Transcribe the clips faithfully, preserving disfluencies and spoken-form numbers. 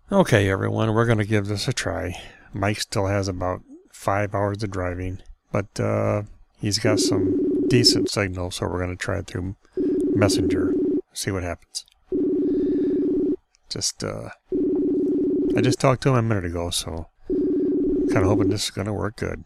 Okay, everyone, we're going to give this a try. Mike still has about five hours of driving, but uh, he's got some decent signal, so we're going to try it through Messenger. See what happens. Just, uh, I just talked to him a minute ago, so kind of hoping this is going to work good.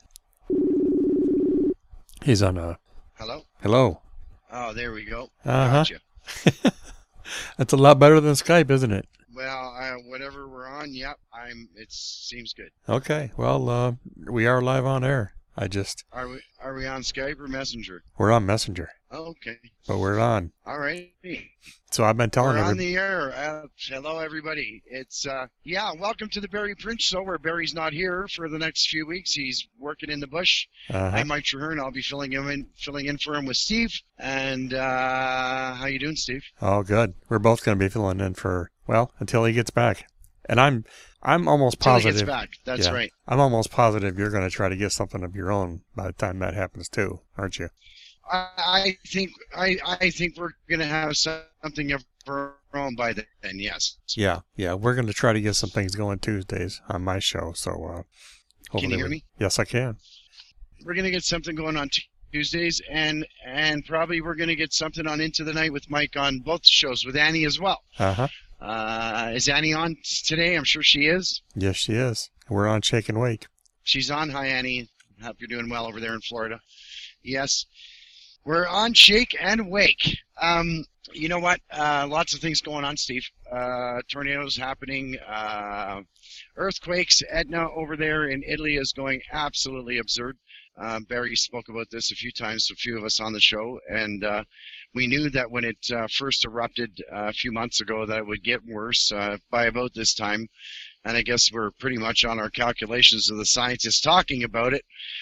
He's on a... Hello? Hello. Oh, there we go. Uh-huh. Gotcha. That's a lot better than Skype, isn't it? Well, uh, whatever we're on, yep, I'm. It seems good. Okay, well, uh, we are live on air. I just... Are we Are we on Skype or Messenger? We're on Messenger. Oh, okay. But we're on. All right. So I've been telling We're on everybody... the air. Uh, hello, everybody. It's, uh, yeah, welcome to the Barry Prince Show, where Barry's not here for the next few weeks. He's working in the bush. Uh-huh. I'm Mike Traherne. I'll be filling him in, filling in for him with Steve. And uh, how you doing, Steve? Oh, good. We're both going to be filling in for, well, until he gets back. And I'm I'm almost Until positive. he gets back. That's yeah, right. I'm almost positive you're going to try to get something of your own by the time that happens too, aren't you? I, I think I, I think we're going to have something of our own by then, yes. Yeah, yeah. We're going to try to get some things going Tuesdays on my show. So uh, hopefully Can you hear we, me? Yes, I can. We're going to get something going on Tuesdays, and and probably we're going to get something on Into the Night with Mike on both shows with Annie as well. Uh-huh. Uh, is Annie on today? I'm sure she is. Yes, she is. We're on Shake and Wake. She's on. Hi, Annie. Hope you're doing well over there in Florida. Yes. We're on Shake and Wake. Um, you know what? Uh, lots of things going on, Steve. Uh, tornadoes happening. Uh, earthquakes. Etna over there in Italy is going absolutely absurd. Uh, Barry spoke about this a few times to a few of us on the show, and uh, we knew that when it uh, first erupted uh, a few months ago that it would get worse uh, by about this time, and I guess we're pretty much on our calculations of the scientists talking about it.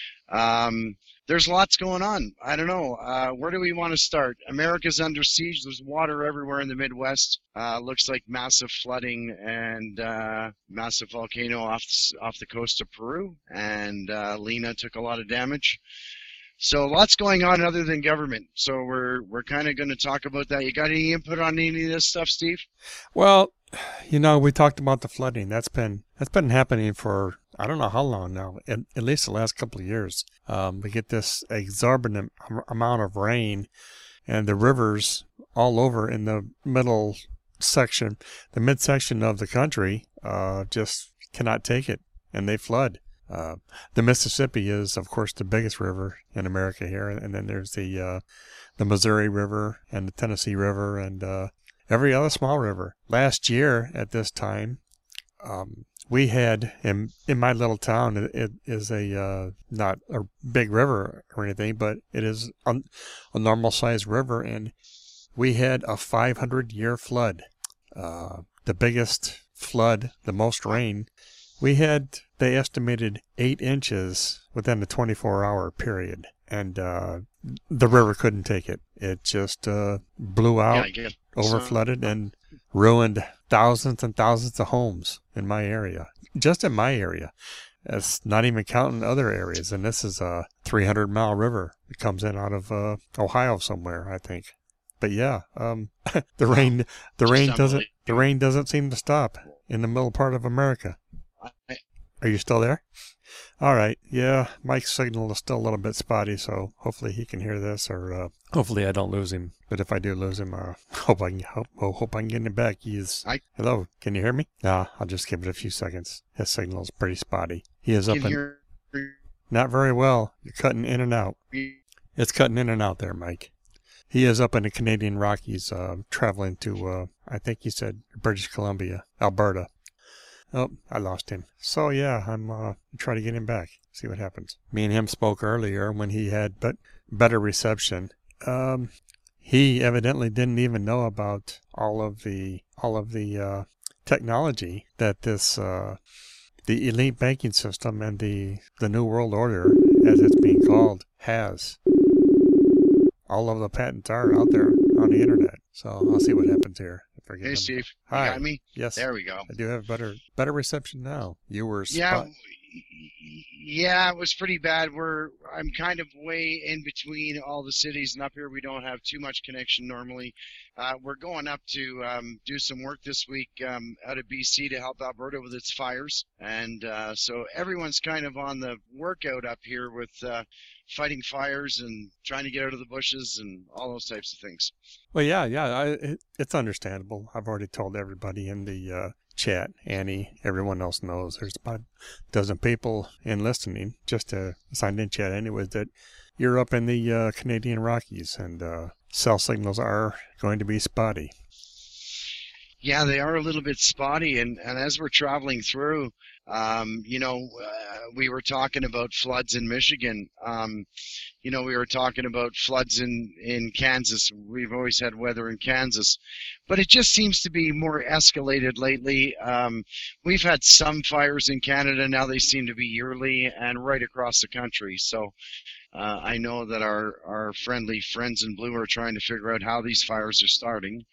Um, there's lots going on. I don't know. Uh, where do we want to start? America's under siege. There's water everywhere in the Midwest. Uh, looks like massive flooding and uh, massive volcano off off the coast of Peru. And uh, Lena took a lot of damage. So lots going on other than government. So we're we're kind of going to talk about that. You got any input on any of this stuff, Steve? Well, you know, we talked about the flooding. That's been that's been happening for I don't know how long now. At, at least the last couple of years. Um, we get this exorbitant amount of rain, and the rivers all over in the middle section, the midsection of the country, uh, just cannot take it, and they flood. Uh, the Mississippi is, of course, the biggest river in America here, and then there's the uh, the Missouri River and the Tennessee River and uh, every other small river. Last year at this time, um, we had in in my little town. It, it is a uh, not a big river or anything, but it is a, a normal sized river, and we had a five hundred year flood, uh, the biggest flood, the most rain. We had, they estimated eight inches within a twenty-four hour period, and uh, the river couldn't take it. It just uh, blew out, Yeah, over so. flooded, and ruined thousands and thousands of homes in my area. Just in my area. That's not even counting other areas, and this is a three hundred mile river. It comes in out of uh, Ohio somewhere, I think. But yeah, um, the rain, the Just rain doesn't, the unbelievable. rain doesn't seem to stop in the middle part of America. I, Are you still there? All right. Yeah, Mike's signal is still a little bit spotty, so hopefully he can hear this, or uh, hopefully I don't lose him. But if I do lose him, uh, hope I can hope, oh, hope I can get him back. He's I hello. Can you hear me? Nah, I'll just give it a few seconds. His signal is pretty spotty. He is up can in hear not very well. You're cutting in and out. me. It's cutting in and out there, Mike. He is up in the Canadian Rockies, uh, traveling to uh, I think he said British Columbia, Alberta. Oh, I lost him. So yeah, I'm uh trying to get him back. See what happens. Me and him spoke earlier when he had but better reception. Um, he evidently didn't even know about all of the all of the uh, technology that this uh, the elite banking system and the the New World Order, as it's being called, has. All of the patents are out there on the internet. So I'll see what happens here. If I get Hey, them. Steve. Hi. You got me? Yes. There we go. I do have better better reception now. You were Yeah, spot. Yeah, it was pretty bad. We're I'm kind of way in between all the cities, and up here we don't have too much connection normally. Uh, we're going up to um, do some work this week um, out of B C to help Alberta with its fires, and uh, so everyone's kind of on the workout up here with uh, fighting fires and trying to get out of the bushes and all those types of things. Well, yeah, yeah, I, it, it's understandable. I've already told everybody in the uh, chat, Annie, everyone else knows. There's about a dozen people in listening, just uh, signed in chat anyways, that you're up in the uh, Canadian Rockies, and uh, cell signals are going to be spotty. Yeah, they are a little bit spotty, and, and as we're traveling through, um, you know, uh, we were talking about floods in Michigan. Um, you know, we were talking about floods in, in Kansas. We've always had weather in Kansas, but it just seems to be more escalated lately. Um, we've had some fires in Canada. Now they seem to be yearly and right across the country. So uh, I know that our, our friendly friends in blue are trying to figure out how these fires are starting.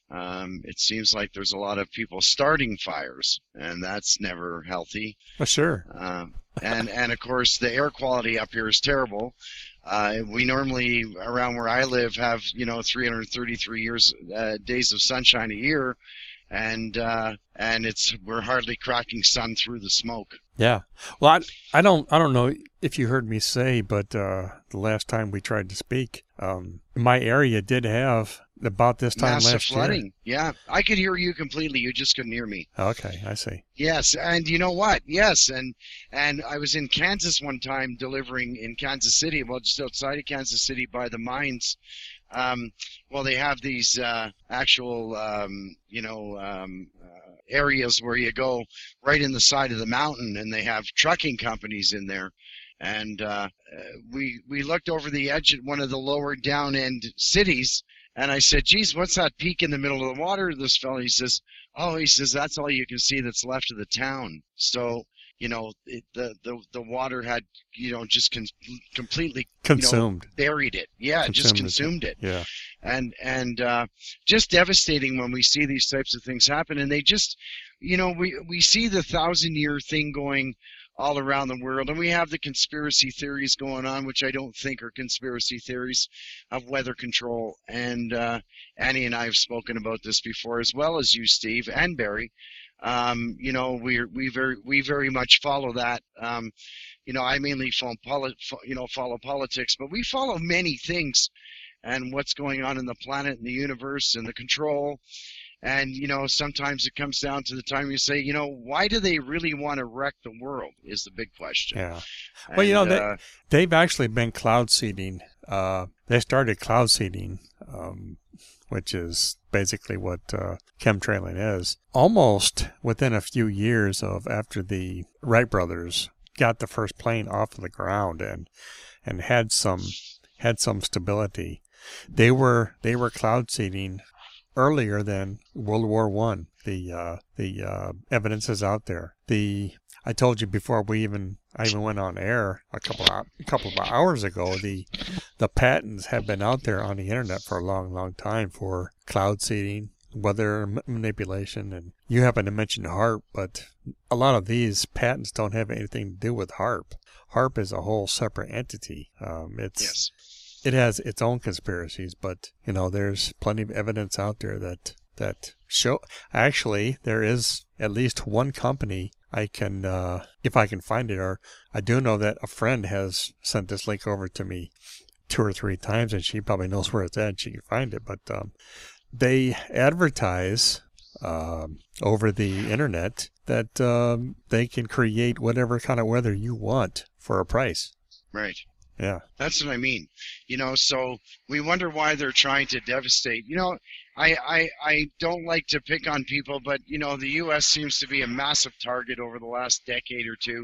Um, it seems like there's a lot of people starting fires, and that's never healthy. Well, sure. Um, and, and of course, the air quality up here is terrible. Uh, we normally, around where I live, have, you know, three hundred thirty-three years, uh, days of sunshine a year, and uh, and it's we're hardly cracking sun through the smoke. Yeah. Well, I, I don't I don't know if you heard me say, but uh, the last time we tried to speak, um, my area did have about this time Massive last flooding. Year. Yeah, I could hear you completely. You just couldn't hear me. Okay, I see. Yes, and you know what? Yes, and and I was in Kansas one time delivering in Kansas City, well, just outside of Kansas City by the mines. Um, well, they have these uh, actual, um, you know, um, uh, areas where you go right in the side of the mountain, and they have trucking companies in there. And uh, we we looked over the edge at one of the lower down end cities, and I said, geez, what's that peak in the middle of the water? This fellow, he says, oh, he says, that's all you can see that's left of the town. So, you know, it, the, the the water had, you know, just con- completely consumed, you know, buried it. Yeah, consumed just consumed it. it. Yeah. And, and uh, just devastating when we see these types of things happen. And they just, you know, we, we see the thousand year thing going all around the world, and we have the conspiracy theories going on, which I don't think are conspiracy theories, of weather control. And uh, Annie and I have spoken about this before, as well as you, Steve, and Barry. Um, you know, we we very we very much follow that. Um, you know, I mainly follow poli- you know follow politics, but we follow many things, and what's going on in the planet and the universe and the control. And, you know, sometimes it comes down to the time you say, you know, why do they really want to wreck the world is the big question. Yeah. Well, and, you know, they, uh, they've actually been cloud seeding. Uh, they started cloud seeding, um, which is basically what uh, chemtrailing is, almost within a few years of after the Wright brothers got the first plane off of the ground and and had some had some stability. They were they were cloud seeding earlier than World War One. The uh, the uh, evidence is out there. The I told you before we even I even went on air a couple of, a couple of hours ago. The the patents have been out there on the internet for a long, long time for cloud seeding, weather manipulation, and you happen to mention HAARP, but a lot of these patents don't have anything to do with HAARP. HAARP is a whole separate entity. Um, it's yes. It has its own conspiracies, but, you know, there's plenty of evidence out there that, that show, actually, there is at least one company I can, uh, if I can find it, or I do know that a friend has sent this link over to me two or three times, and she probably knows where it's at, and she can find it, but, um, they advertise, um, over the internet that, um, they can create whatever kind of weather you want for a price. Right. Yeah. That's what I mean. You know, so we wonder why they're trying to devastate. You know, I, I, I don't like to pick on people, but, you know, the U S seems to be a massive target over the last decade or two.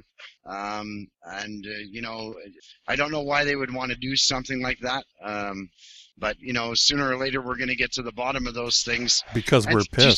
Um, and, uh, you know, I don't know why they would want to do something like that. Um, but, you know, sooner or later we're going to get to the bottom of those things. Because and we're pissed. Just,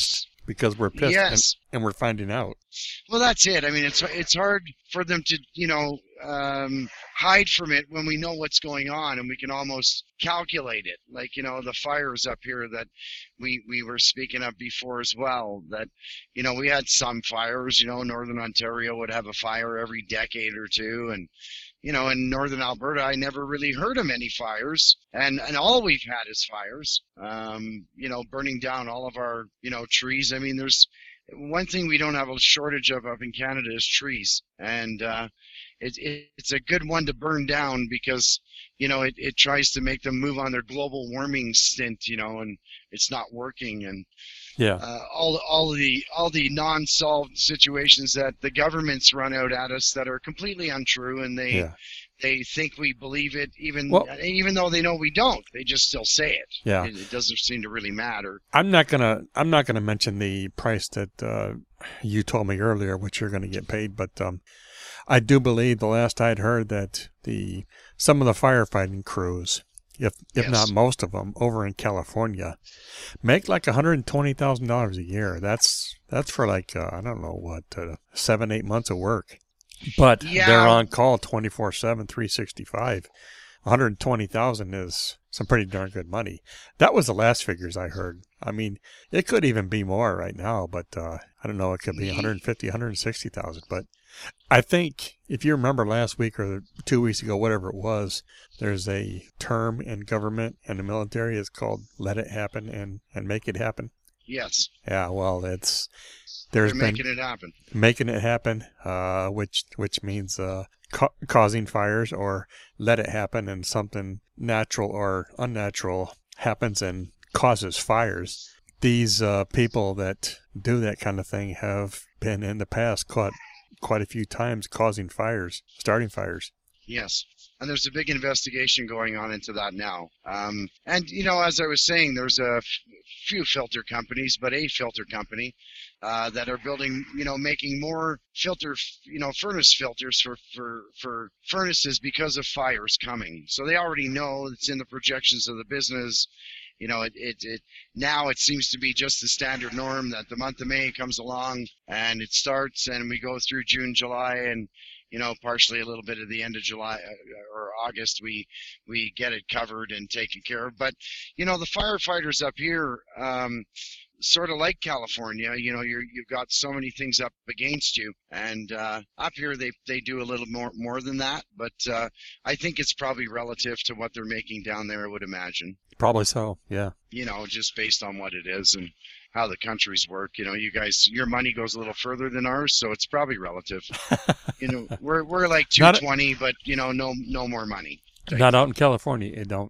because we're pissed and, Yes. and we're finding out. Well, that's it. I mean, it's it's hard for them to, you know, um, hide from it when we know what's going on, and we can almost calculate it. Like, you know, the fires up here that we we were speaking of before as well. That, you know, we had some fires. You know, Northern Ontario would have a fire every decade or two, and you know, in Northern Alberta, I never really heard of many fires, and and all we've had is fires. Um, you know, burning down all of our, you know, trees. I mean, there's one thing we don't have a shortage of up in Canada is trees, and uh, it, it, it's a good one to burn down because, you know, it, it tries to make them move on their global warming stint, you know, and it's not working. And Yeah. uh, all all the all the non-solved situations that the governments run out at us that are completely untrue, and they Yeah. they think we believe it, even Well- even though they know we don't. They just still say it. Yeah. It, it doesn't seem to really matter. I'm not gonna I'm not gonna mention the price that uh, you told me earlier, which you're gonna get paid, but um, I do believe the last I'd heard that the some of the firefighting crews, if if Yes. not most of them, over in California, make like one hundred twenty thousand dollars a year. That's that's for like uh, I don't know what uh, seven eight months of work, but Yeah. they're on call twenty-four seven, three sixty-five. one hundred twenty thousand is some pretty darn good money. That was the last figures I heard. I mean, it could even be more right now, but uh, I don't know. It could be one hundred fifty, one hundred sixty thousand. But I think if you remember last week or two weeks ago, whatever it was, there's a term in government and the military. It's called "let it happen" and and make it happen. Yes, Yeah, well, it's there's they're been making it happen. making it happen, uh, which which means uh, ca- causing fires, or let it happen and something natural or unnatural happens and causes fires. These uh, people that do that kind of thing have been in the past caught quite a few times causing fires, starting fires. Yes. And there's a big investigation going on into that now. Um, and, you know, as I was saying, there's a f- few filter companies, but a filter company uh, that are building, you know, making more filter, f- you know, furnace filters for, for, for furnaces because of fires coming. So they already know it's in the projections of the business. You know, it, it, it now it seems to be just the standard norm that the month of May comes along and it starts and we go through June, July, and you know, partially a little bit at the end of July uh, or August, we we get it covered and taken care of. But, you know, the firefighters up here, um, sort of like California, you know, you're, you've got so many things up against you. And uh, up here, they they do a little more, more than that. But uh, I think it's probably relative to what they're making down there, I would imagine. Probably so, yeah. You know, just based on what it is and how the countries work. You know, you guys, your money goes a little further than ours, so it's probably relative. You know, we're we're like two twenty, but you know, no no more money. Not out in California, it don't.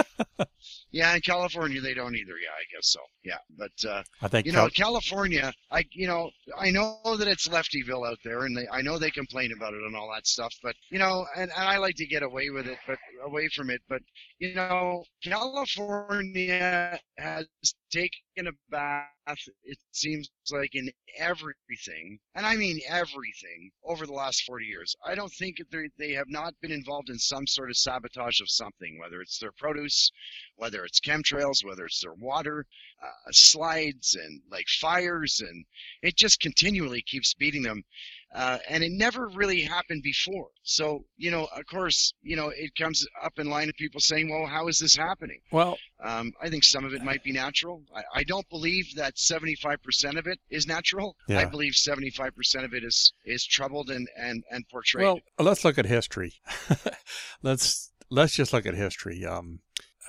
Yeah, in California they don't either. Yeah, I guess so. Yeah, but uh, I think you know, Cal- California, I you know, I know that it's Leftyville out there, and they, I know they complain about it and all that stuff. But you know, and, and I like to get away with it, but away from it. But you know, California has taken a bath, it seems like, in everything, and I mean everything, over the last forty years. I don't think they they have not been involved in some sort of sabotage of something, whether it's their produce, whether it's chemtrails, whether it's their water, uh, slides, and like fires, and it just continually keeps beating them. Uh, and it never really happened before. So, you know, of course, you know, it comes up in line of people saying, well, how is this happening? Well, Um, I think some of it might be natural. I, I don't believe that seventy-five percent of it is natural. Yeah. I believe seventy-five percent of it is, is troubled and, and, and portrayed. well, let's look at history. let's let's just look at history. Um,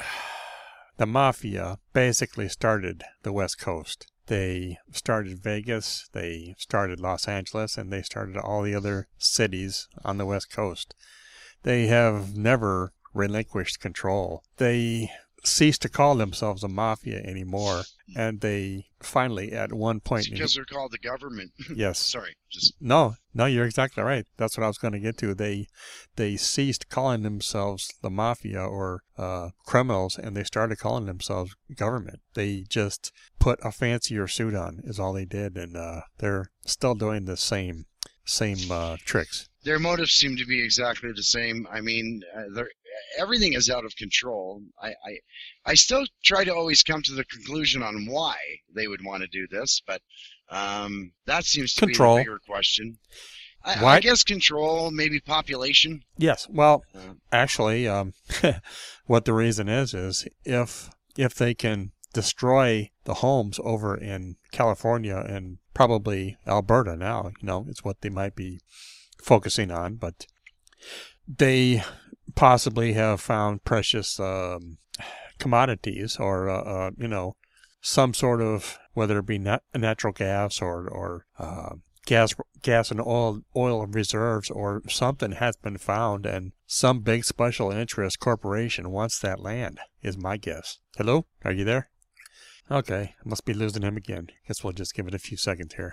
the mafia basically started the West Coast. They started Vegas, they started Los Angeles, and they started all the other cities on the West Coast. They have never relinquished control. They ceased to call themselves a mafia anymore, and they finally, at one point... It's because they're called the government. Yes. Sorry. Just No, no, you're exactly right. That's what I was going to get to. They they ceased calling themselves the mafia or uh, criminals, and they started calling themselves government. They just put a fancier suit on, is all they did, and uh, they're still doing the same same uh, tricks. their motives seem to be exactly the same. I mean, uh, they're everything is out of control. I, I, I still try to always come to the conclusion on why they would want to do this, but um, that seems to Control. be the bigger question. I, Why- I guess control, maybe population. Yes. Well, Uh, actually, um, what the reason is is if if they can destroy the homes over in California and probably Alberta now, you know, it's what they might be focusing on, but they possibly have found precious um, commodities or uh, uh, you know, some sort of, whether it be nat- natural gas or or uh, gas gas and oil oil reserves or something has been found, and some big special interest corporation wants that land, is my guess. Hello, are you there? Okay, I must be losing him again. Guess we'll just give it a few seconds here.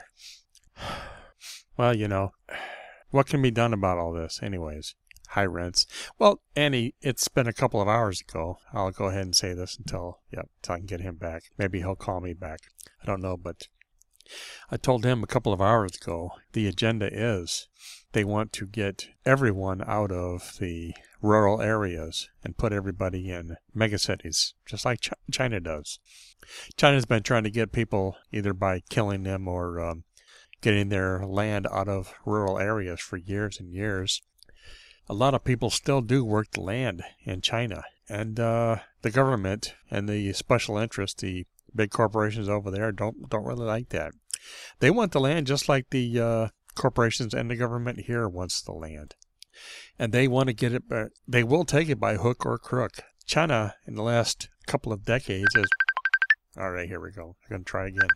Well, you know, what can be done about all this anyways? High rents. Well, Annie, it's been a couple of hours ago. I'll go ahead and say this until, yep, until I can get him back. Maybe he'll call me back. I don't know, but I told him a couple of hours ago the agenda is they want to get everyone out of the rural areas and put everybody in megacities, just like Ch- China does. China's been trying to get people either by killing them or um, getting their land out of rural areas for years and years. A lot of people still do work the land in China, and uh, the government and the special interests, the big corporations over there, don't don't really like that. They want the land just like the uh, corporations and the government here wants the land, and they want to get it. By, they will take it by hook or crook. China in the last couple of decades is. All right, here we go. I'm gonna try again.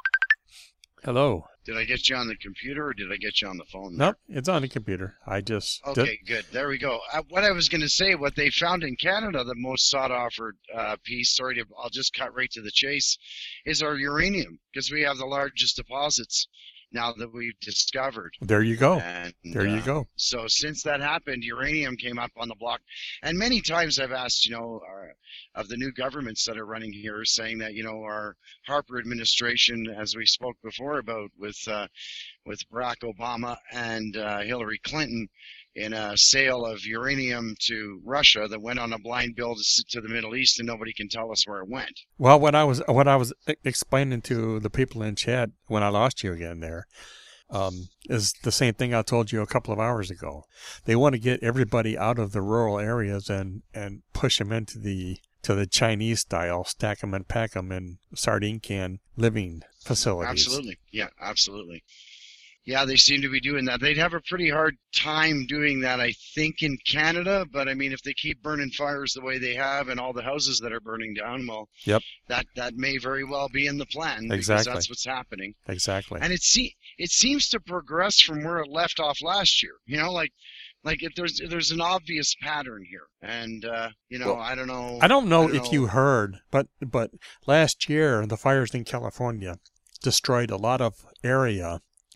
Hello. did I get you on the computer or did I get you on the phone? Nope, it's on the computer. I just did- Okay, good. There we go. Uh, what I was going to say, what they found in Canada, the most sought-after uh, piece, sorry, to, I'll just cut right to the chase, is our uranium, because we have the largest deposits now that we've discovered. There you go. And, There you uh, go. So since that happened, uranium came up on the block. And many times I've asked, you know, our, of the new governments that are running here, saying that, you know, our Harper administration, as we spoke before about with uh, with Barack Obama and uh, Hillary Clinton, in a sale of uranium to Russia that went on a blind bill to, to the Middle East, and nobody can tell us where it went. Well, what I was what I was e- explaining to the people in chat when I lost you again there um, is the same thing I told you a couple of hours ago. They want to get everybody out of the rural areas and, and push them into the to the Chinese style, stack them and pack them in sardine can living facilities. Absolutely. Yeah, absolutely. Yeah, they seem to be doing that. They'd have a pretty hard time doing that, I think, in Canada. But, I mean, if they keep burning fires the way they have and all the houses that are burning down, well, Yep. that, that may very well be in the plan. Exactly. Because that's what's happening. Exactly. And it, se- it seems to progress from where it left off last year. You know, like like if there's there's an obvious pattern here. And, uh, you know, Well, I don't know. I don't know I don't if know. you heard, but but last year the fires in California destroyed a lot of area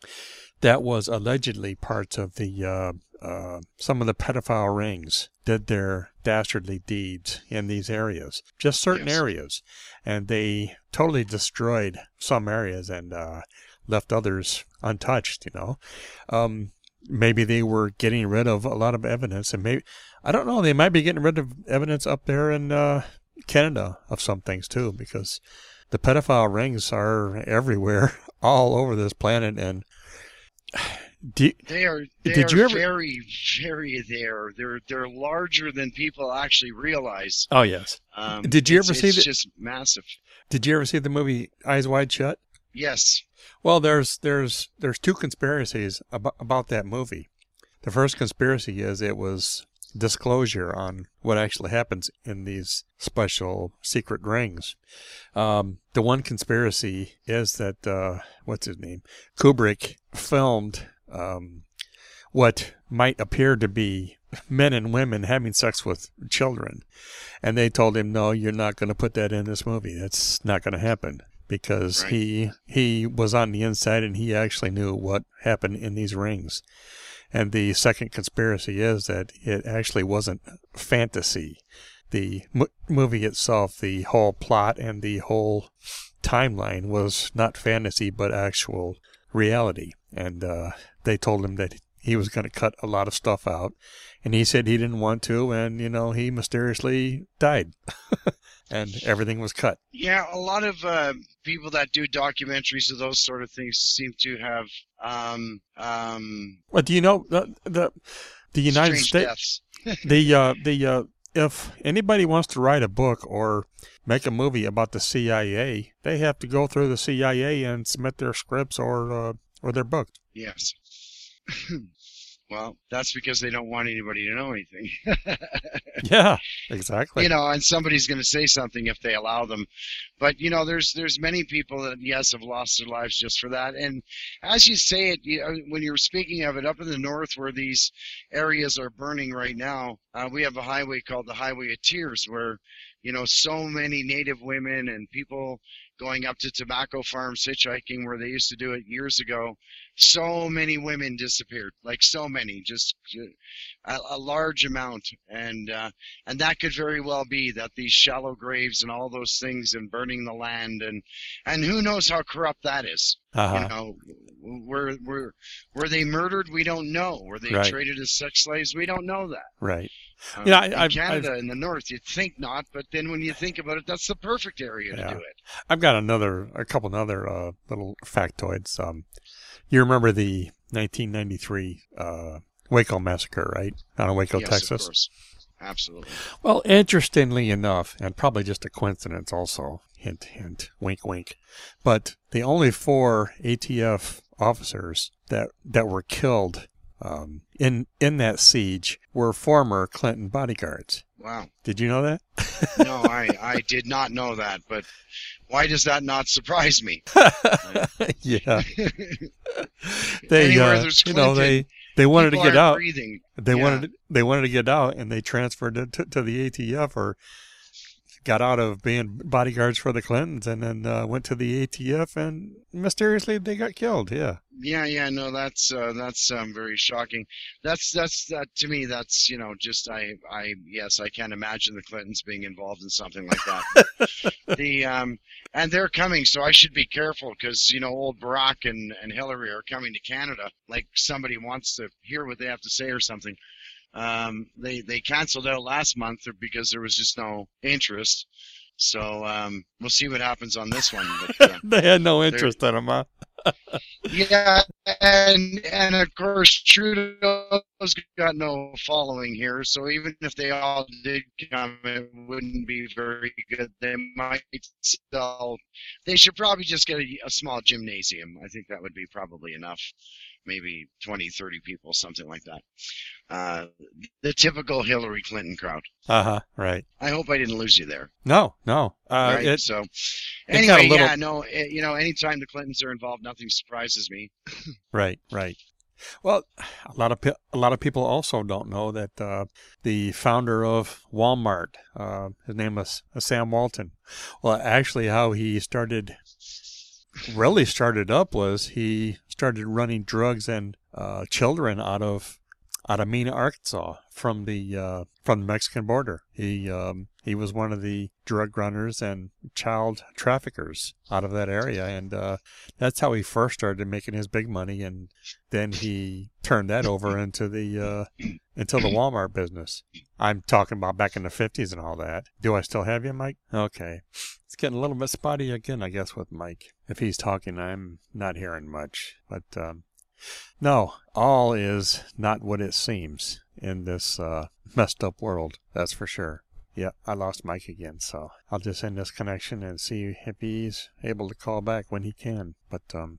that was allegedly parts of the uh, uh, some of the pedophile rings did their dastardly deeds in these areas, just certain Yes. areas, and they totally destroyed some areas and uh, left others untouched. You know, um, maybe they were getting rid of a lot of evidence, and maybe I don't know. They might be getting rid of evidence up there in uh, Canada of some things too, because the pedophile rings are everywhere, all over this planet, and do, They are they Did are you ever- very, very there. They're they're larger than people actually realize. oh yes. Um, Did you it's- ever see it's the- just massive. Did you ever see the movie Eyes Wide Shut? Yes. Well, there's there's there's two conspiracies about about that movie. The first conspiracy is it was disclosure on what actually happens in these special secret rings. Um, the one conspiracy is that uh, what's his name, Kubrick filmed um, what might appear to be men and women having sex with children, and they told him, "No, you're not going to put that in this movie. That's not going to happen." Because Right. he he was on the inside and he actually knew what happened in these rings. And the second conspiracy is that it actually wasn't fantasy. The m- movie itself, the whole plot and the whole timeline was not fantasy but actual reality. And uh, they told him that he was going to cut a lot of stuff out, and he said he didn't want to, and, you know, he mysteriously died, and everything was cut. Yeah, a lot of uh, people that do documentaries of those sort of things seem to have um, um, Well, do you know the the, the United strange States? deaths. the uh, the uh, if anybody wants to write a book or make a movie about the C I A, they have to go through the C I A and submit their scripts or uh, or their book. Yes. Well, that's because they don't want anybody to know anything. Yeah, exactly. You know, and somebody's going to say something if they allow them. But, you know, there's there's many people that, yes, have lost their lives just for that. And as you say it, you know, when you're speaking of it, up in the north where these areas are burning right now, uh, we have a highway called the Highway of Tears where, you know, so many Native women and people going up to tobacco farms hitchhiking where they used to do it years ago. So many women disappeared, like so many, just a, a large amount. And uh, and that could very well be that these shallow graves and all those things and burning the land and and who knows how corrupt that is. Uh-huh. You know, were were were they murdered? We don't know. Were they Right. traded as sex slaves? We don't know that. Right. Um, Yeah, I- in I've- Canada, I've- in the north, you'd think not, but then when you think about it, that's the perfect area Yeah. to do it. I've got another, a couple other uh, little factoids. Um, you remember the nineteen ninety-three uh, Waco massacre, right? Out of Waco, Yes, Texas. of course. Absolutely. Well, interestingly enough, and probably just a coincidence also, hint, hint, wink, wink, but the only four A T F officers that, that were killed um, in, in that siege were former Clinton bodyguards. Wow. Did you know that? No, I, I did not know that, but why does that not surprise me? Yeah. They, Anywhere uh, there's you know, Clinton, they, they wanted to people get aren't out. breathing. They Yeah. wanted to, they wanted to get out, and they transferred it to, to the A T F or got out of being bodyguards for the Clintons, and then uh, went to the A T F, and mysteriously they got killed. Yeah, Yeah, yeah, no, that's uh, that's um, very shocking. That's that's that to me. That's you know, just I, I yes, I can't imagine the Clintons being involved in something like that. the um, and they're coming, so I should be careful because you know, old Barack and and Hillary are coming to Canada. Like somebody wants to hear what they have to say or something. Um, they they canceled out last month because there was just no interest. So um, we'll see what happens on this one. But, uh, they had no interest in them, huh? yeah, and and of course Trudeau's got no following here. So even if they all did come, it wouldn't be very good. They might sell. They should probably just get a, a small gymnasium. I think that would be probably enough. Maybe twenty, thirty people, something like that. Uh, the typical Hillary Clinton crowd. Uh huh. Right. I hope I didn't lose you there. No, no. Uh, right. it, so, got anyway, a little- yeah, no, it, you know, anytime the Clintons are involved, nothing surprises me. Right, right. Well, a lot of pe- a lot of people also don't know that uh, the founder of Walmart, uh, his name was Sam Walton. Well, actually, how he started, really started up was he started running drugs and uh, children out of out of Mena, Arkansas, from the uh, from the Mexican border. He um, he was one of the drug runners and child traffickers out of that area, and uh, that's how he first started making his big money. And then he turned that over into the uh, into the Walmart business. I'm talking about back in the fifties and all that. Do I still have you, Mike? Okay, it's getting a little bit spotty again, I guess, with Mike. If he's talking, I'm not hearing much, but. Um, No, all is not what it seems in this uh, messed up world, that's for sure. Yeah, I lost Mike again, so I'll just end this connection and see if he's able to call back when he can. But um,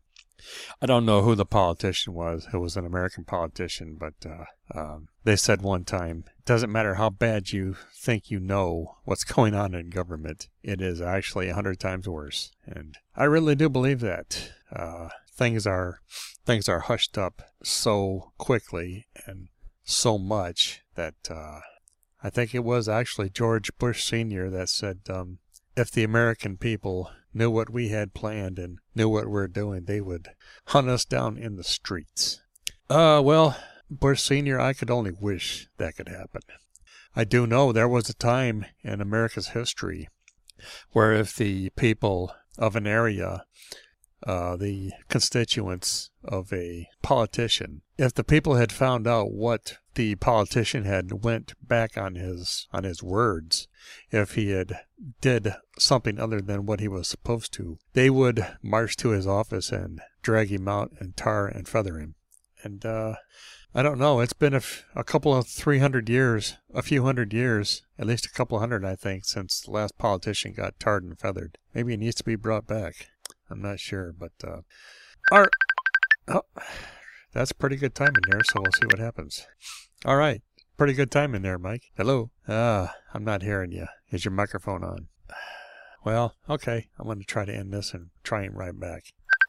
I don't know who the politician was. It was an American politician, but uh, um, they said one time, it doesn't matter how bad you think you know what's going on in government, it is actually a hundred times worse. And I really do believe that. Uh, things are things are hushed up so quickly and so much that uh, I think it was actually George Bush Senior that said, um, if the American people knew what we had planned and knew what we're doing, they would hunt us down in the streets. Uh, well, Bush Senior, I could only wish that could happen. I do know there was a time in America's history where if the people of an area Uh, the constituents of a politician, if the people had found out what the politician had went back on his on his words, if he had did something other than what he was supposed to, they would march to his office and drag him out and tar and feather him. And uh, I don't know. It's been a, f- a couple of three hundred years, a few hundred years, at least a couple hundred, I think, since the last politician got tarred and feathered. Maybe he needs to be brought back. I'm not sure, but uh, our, oh, that's pretty good timing there. So we'll see what happens. All right. Pretty good timing there, Mike. Hello. Ah, I'm not hearing you. Is your microphone on? Well, okay. I'm going to try to end this and try him right back.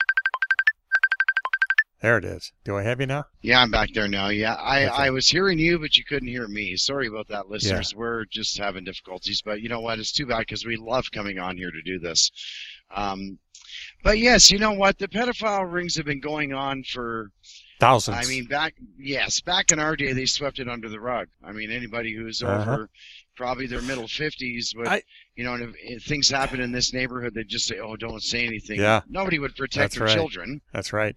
There it is. Do I have you now? Yeah, I'm back there now. Yeah, I, Okay. I was hearing you, but you couldn't hear me. Sorry about that, listeners. Yeah. We're just having difficulties. But you know what? It's too bad because we love coming on here to do this. Um, but yes, you know what? The pedophile rings have been going on for... Thousands. I mean, back yes, back in our day, they swept it under the rug. I mean, anybody who's Uh-huh. over probably their middle fifties would, I- you know, and if, if things happen in this neighborhood, they'd just say, "Oh, don't say anything." Yeah. Nobody would protect That's their right. children. That's right.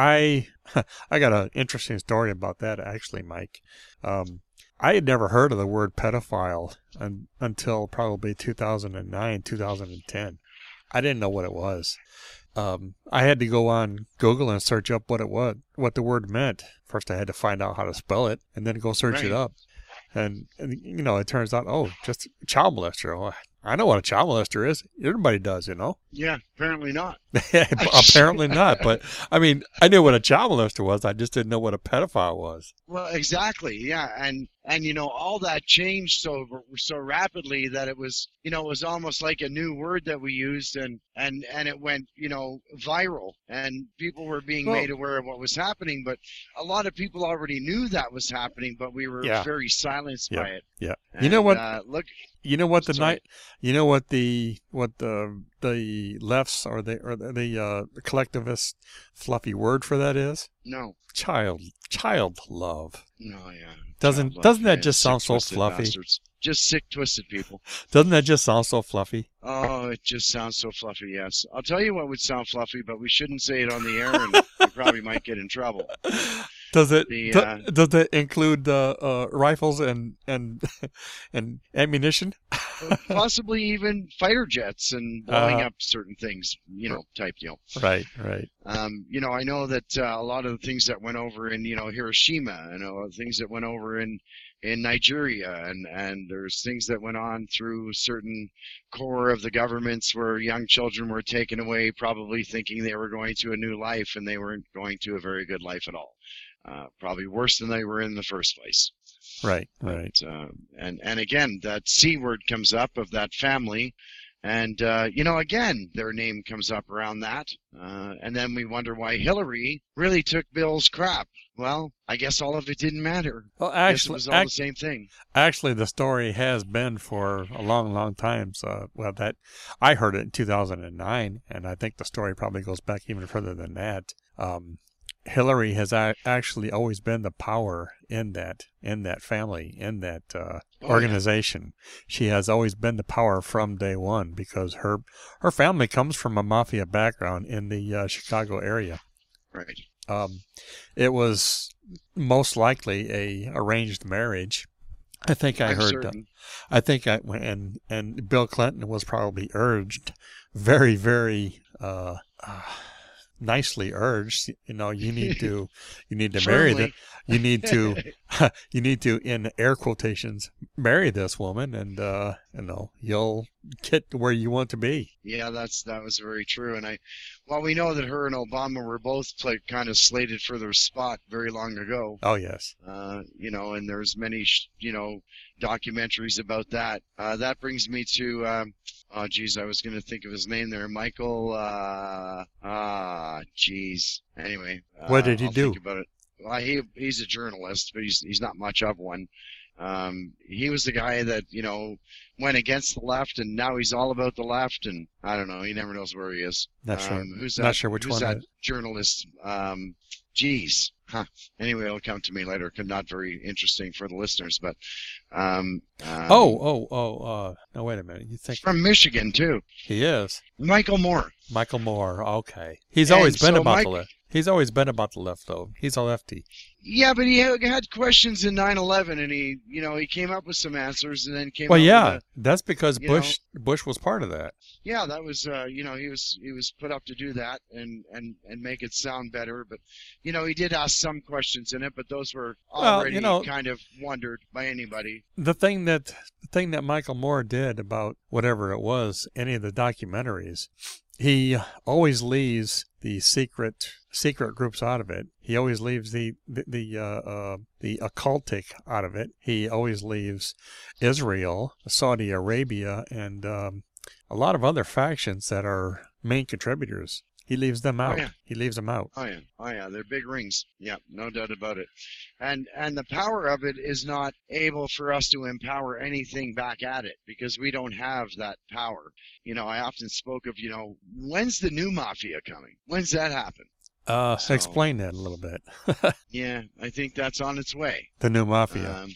I I got an interesting story about that, actually, Mike. Um, I had never heard of the word pedophile un, until probably two thousand nine, two thousand ten. I didn't know what it was. Um, I had to go on Google and search up what it was, what the word meant. First, I had to find out how to spell it, and then go search Right. it up. And, and you know, it turns out, oh, just child molester. Oh, I know what a child molester is. Everybody does, you know. Yeah, apparently not. Apparently not. But I mean, I knew what a child molester was. I just didn't know what a pedophile was. Well, exactly. Yeah, and and you know, all that changed so so rapidly that it was, you know, it was almost like a new word that we used, and and and it went, you know, viral, and people were being Well- made aware of what was happening. But a lot of people already knew that was happening, but we were Yeah. very silenced Yeah. by it. Yeah. And, You know what? Uh, look, You know what the Sorry. night. You know what the what the the lefts or the or the, the uh, collectivist fluffy word for that is? no, Child child love. no, yeah. Doesn't- Child love, doesn't that yeah, just sick, sound so twisted fluffy? bastards. Just sick, twisted people. Doesn't that just sound so fluffy? Oh, it just sounds so fluffy, yes. I'll tell you what would sound fluffy, but we shouldn't say it on the air, and we probably might get in trouble. Does it The, do- uh, does it include uh, uh, rifles and and and ammunition? Possibly even fighter jets and blowing Uh-huh. up certain things, you know, type deal. Right, right. Um, you know, I know that uh, a lot of the things that went over in, you know, Hiroshima, you know, things that went over in in Nigeria, and and there's things that went on through certain core of the governments where young children were taken away, probably thinking they were going to a new life, and they weren't going to a very good life at all. Uh, probably worse than they were in the first place. Right, right. But, uh, and and again, that C word comes up of that family, and uh, you know, again, their name comes up around that, uh, and then we wonder why Hillary really took Bill's crap. Well, I guess all of it didn't matter. Well, I guess it actually, was all ac- the same thing. actually, the story has been for a long, long time. So, well, that I heard it in two thousand nine, and I think the story probably goes back even further than that. Um, Hillary has a- actually always been the power in that in that family, in that uh, Oh, yeah. organization. She has always been the power from day one because her her family comes from a mafia background in the uh, Chicago area. Right. Um, it was most likely a arranged marriage. I think I I'm heard. Uh, certain. I think I and and Bill Clinton was probably urged, very very uh, uh, nicely urged. You know, you need to you need to marry the Firmly. you need to you need to in air quotations marry this woman, and uh, you know you'll get to where you want to be. Yeah, that's that was very true. And I, well, we know that her and Obama were both like kind of slated for their spot very long ago. Oh yes, Uh, you know, and there's many, sh- you know, documentaries about that. Uh, that brings me to, um, oh, geez, I was going to think of his name there, Michael. Uh, ah, geez. Anyway, uh, What did he I'll do? Think about it. Well, he he's a journalist, but he's he's not much of one. Um, he was the guy that you know went against the left, and now he's all about the left, and I don't know. He never knows where he is. not sure. Um, who's Not that? sure which who's one that it- journalist? Um, geez, huh. Anyway, it'll come to me later. Not very interesting for the listeners, but um, um, Oh oh oh. Uh, no, wait a minute. You he's think from Michigan too. he is? Michael Moore. Michael Moore. Okay, he's And always been so about Mike- the left. He's always been about the left, though. He's a lefty. Yeah, but he had had questions in nine eleven, and he, you know, he came up with some answers, and then came. Well, up yeah, with a, that's because you Bush know, Bush was part of that. yeah, that was, uh, you know, he was he was put up to do that and and and make it sound better. But, you know, he did ask some questions in it, but those were Well, already you know, kind of wondered by anybody. the thing that the thing that Michael Moore did about whatever it was, any of the documentaries, he always leaves the secret secret groups out of it. He always leaves the the the, uh, uh, the occultic out of it. He always leaves Israel, Saudi Arabia, and um, a lot of other factions that are main contributors. He leaves them out. Oh, yeah. He leaves them out. Oh yeah, oh yeah, they're big rings. Yeah, no doubt about it. And and the power of it is not able for us to empower anything back at it because we don't have that power. You know, I often spoke of, you know, when's the new mafia coming? When's that happen? Uh, So- explain that a little bit. Yeah, I think that's on its way. The new mafia. Um,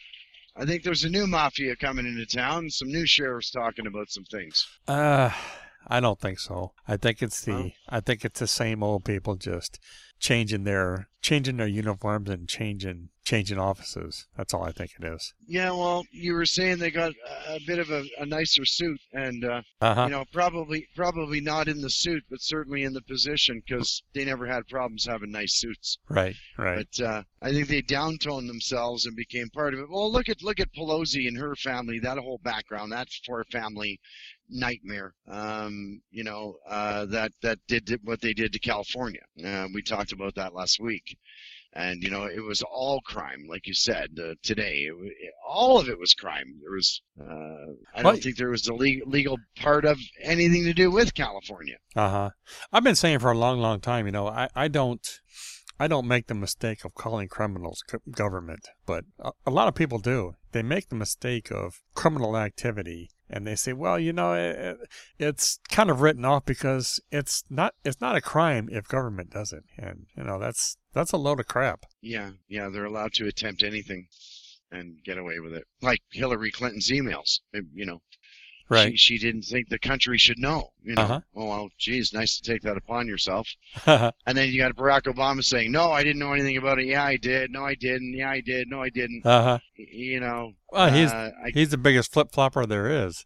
I think there's a new mafia coming into town. Some new sheriffs talking about some things. Uh, I don't think so. I think it's the Well- I think it's the same old people just changing their changing their uniforms and changing changing offices. That's all I think it is. Yeah, well, you were saying they got a, a bit of a, a nicer suit, and uh, Uh-huh. you know, probably probably not in the suit, but certainly in the position because they never had problems having nice suits. Right, right. But uh, I think they downtoned themselves and became part of it. Well, look at look at Pelosi and her family, that whole background, that four family nightmare. Um, you know, uh, that that did what they did to California. Uh, we talked about that last week. And, you know, it was all crime, like you said, uh, today. It, wa- it, all of it was crime. There was, uh, I don't Well- think there was a le- legal part of anything to do with California. Uh-huh. I've been saying for a long, long time, you know, I, I don't I don't make the mistake of calling criminals co- government, but a, a lot of people do. They make the mistake of criminal activity, and they say, well, you know, it, it's kind of written off because it's not it's not a crime if government does it, and you know that's that's a load of crap. Yeah, yeah, they're allowed to attempt anything and get away with it. Like Hillary Clinton's emails, uh, you know. Right. She, she didn't think the country should know, you know. Uh-huh. Oh, well, geez, nice to take that upon yourself. uh And then you got Barack Obama saying, no, I didn't know anything about it. Yeah, I did. No, I didn't. Yeah, I did. No, I didn't. huh. Y- You know. Well, he's uh, I, he's the biggest flip flopper there is.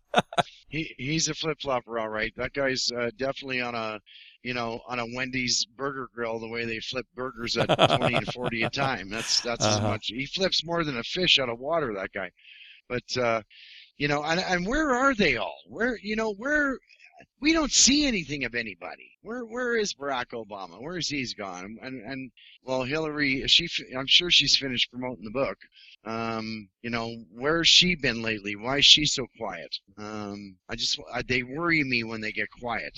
he he's a flip flopper, all right. That guy's uh, definitely on a, you know, on a Wendy's burger grill. The way they flip burgers at twenty to forty a time. That's that's as Uh-huh. much. He flips more than a fish out of water. That guy. But uh, you know, and and where are they all? Where you know where? We don't see anything of anybody. Where where is Barack Obama? Where is he's gone? And and well, Hillary, she I'm sure she's finished promoting the book. Um, you know, where's she been lately? Why is she so quiet? Um, I just I, they worry me when they get quiet.